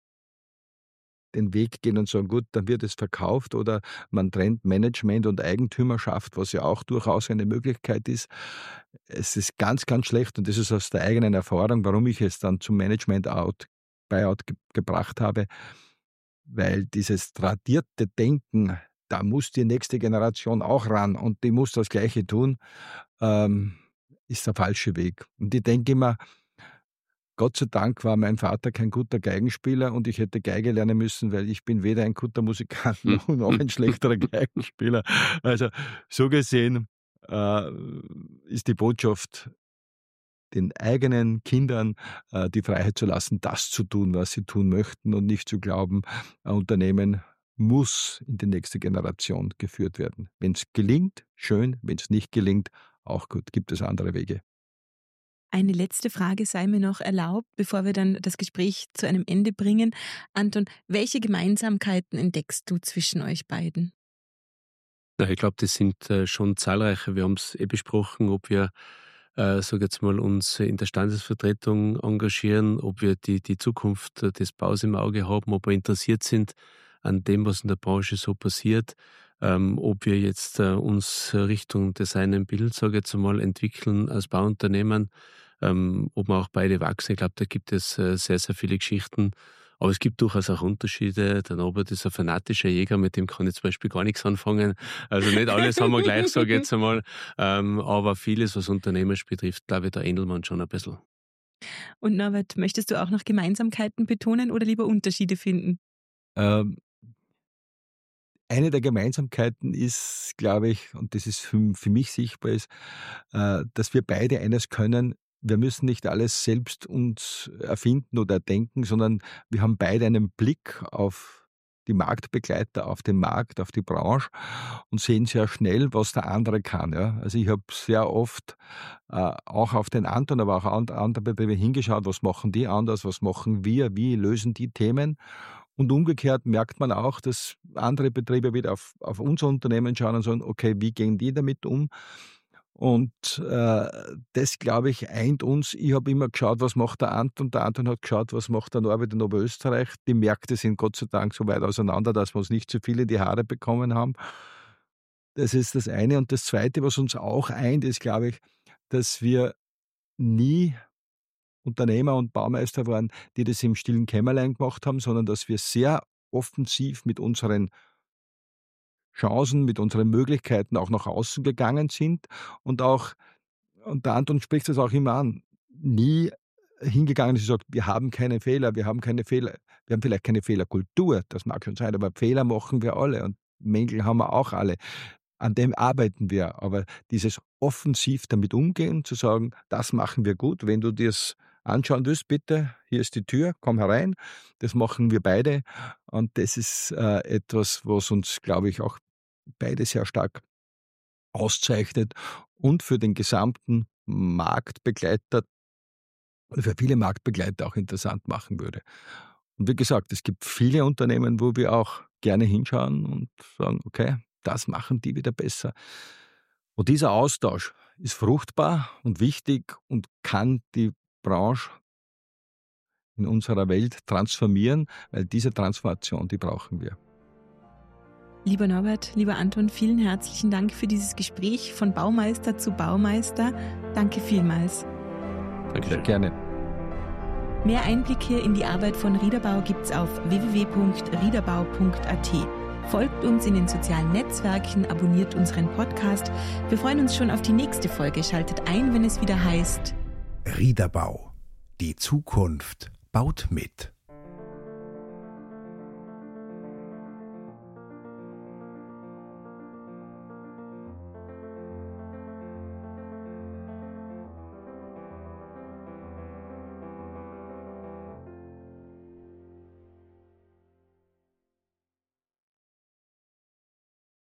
Weg gehen und sagen, gut, dann wird es verkauft, oder man trennt Management und Eigentümerschaft, was ja auch durchaus eine Möglichkeit ist. Es ist ganz schlecht, und das ist aus der eigenen Erfahrung, warum ich es dann zum Buyout gebracht habe, weil dieses tradierte Denken, da muss die nächste Generation auch ran und die muss das Gleiche tun, ähm, ist der falsche Weg. Und ich denke immer, Gott sei Dank war mein Vater kein guter Geigenspieler und ich hätte Geige lernen müssen, weil ich bin weder ein guter Musikant noch ein schlechterer Geigenspieler. Also so gesehen ist die Botschaft, den eigenen Kindern die Freiheit zu lassen, das zu tun, was sie tun möchten, und nicht zu glauben, ein Unternehmen muss in die nächste Generation geführt werden. Wenn es gelingt, schön, wenn es nicht gelingt, auch gut, gibt es andere Wege. Eine letzte Frage sei mir noch erlaubt, bevor wir dann das Gespräch zu einem Ende bringen. Anton, welche Gemeinsamkeiten entdeckst du zwischen euch beiden? Ja, ich glaube, das sind schon zahlreiche. Wir haben es besprochen, ob wir, sage jetzt mal, uns in der Standesvertretung engagieren, ob wir die Zukunft des Baus im Auge haben, ob wir interessiert sind an dem, was in der Branche so passiert, ob wir jetzt uns Richtung Design and Build, sage ich jetzt einmal, entwickeln als Bauunternehmen, ob wir auch beide wachsen. Ich glaube, da gibt es sehr viele Geschichten. Aber es gibt durchaus auch Unterschiede. Der Norbert ist ein fanatischer Jäger, mit dem kann ich zum Beispiel gar nichts anfangen. Also nicht alles haben wir gleich, sage ich jetzt einmal. Aber vieles, was Unternehmerisch betrifft, glaube ich, da ähneln wir uns schon ein bisschen. Und Norbert, möchtest du auch noch Gemeinsamkeiten betonen oder lieber Unterschiede finden? Eine der Gemeinsamkeiten ist, glaube ich, und das ist für mich sichtbar ist, dass wir beide eines können: Wir müssen nicht alles selbst uns erfinden oder denken, sondern wir haben beide einen Blick auf die Marktbegleiter, auf den Markt, auf die Branche, und sehen sehr schnell, was der andere kann. Ja? Also ich habe sehr oft auch auf den Anton, aber auch andere Betriebe hingeschaut, was machen die anders, was machen wir, wie lösen die Themen. Und umgekehrt merkt man auch, dass andere Betriebe wieder auf unser Unternehmen schauen und sagen, okay, wie gehen die damit um? Und das, glaube ich, eint uns. Ich habe immer geschaut, was macht der Anton hat geschaut, was macht der Norbert in Oberösterreich. Die Märkte sind Gott sei Dank so weit auseinander, dass wir uns nicht zu viel in die Haare bekommen haben. Das ist das eine. Und das Zweite, was uns auch eint, ist, glaube ich, dass wir nie Unternehmer und Baumeister waren, die das im stillen Kämmerlein gemacht haben, sondern dass wir sehr offensiv mit unseren Chancen, mit unseren Möglichkeiten auch nach außen gegangen sind, und auch, und der Anton spricht das auch immer an, nie hingegangen ist und sagt, wir haben keine Fehler, wir haben vielleicht keine Fehlerkultur, das mag schon sein, aber Fehler machen wir alle und Mängel haben wir auch alle. An dem arbeiten wir, aber dieses offensiv damit umgehen, zu sagen, das machen wir gut, wenn du dir das anschauen willst, bitte, hier ist die Tür, komm herein, das machen wir beide, und das ist etwas, was uns, glaube ich, auch beide sehr stark auszeichnet und für den gesamten Marktbegleiter oder für viele Marktbegleiter auch interessant machen würde. Und wie gesagt, es gibt viele Unternehmen, wo wir auch gerne hinschauen und sagen, okay, das machen die wieder besser. Und dieser Austausch ist fruchtbar und wichtig und kann die Branche in unserer Welt transformieren, weil diese Transformation, die brauchen wir. Lieber Norbert, lieber Anton, vielen herzlichen Dank für dieses Gespräch von Baumeister zu Baumeister. Danke vielmals. Danke. Sehr gerne. Mehr Einblicke in die Arbeit von Riederbau gibt's auf www.riederbau.at. Folgt uns in den sozialen Netzwerken, abonniert unseren Podcast. Wir freuen uns schon auf die nächste Folge. Schaltet ein, wenn es wieder heißt Riederbau. Die Zukunft baut mit.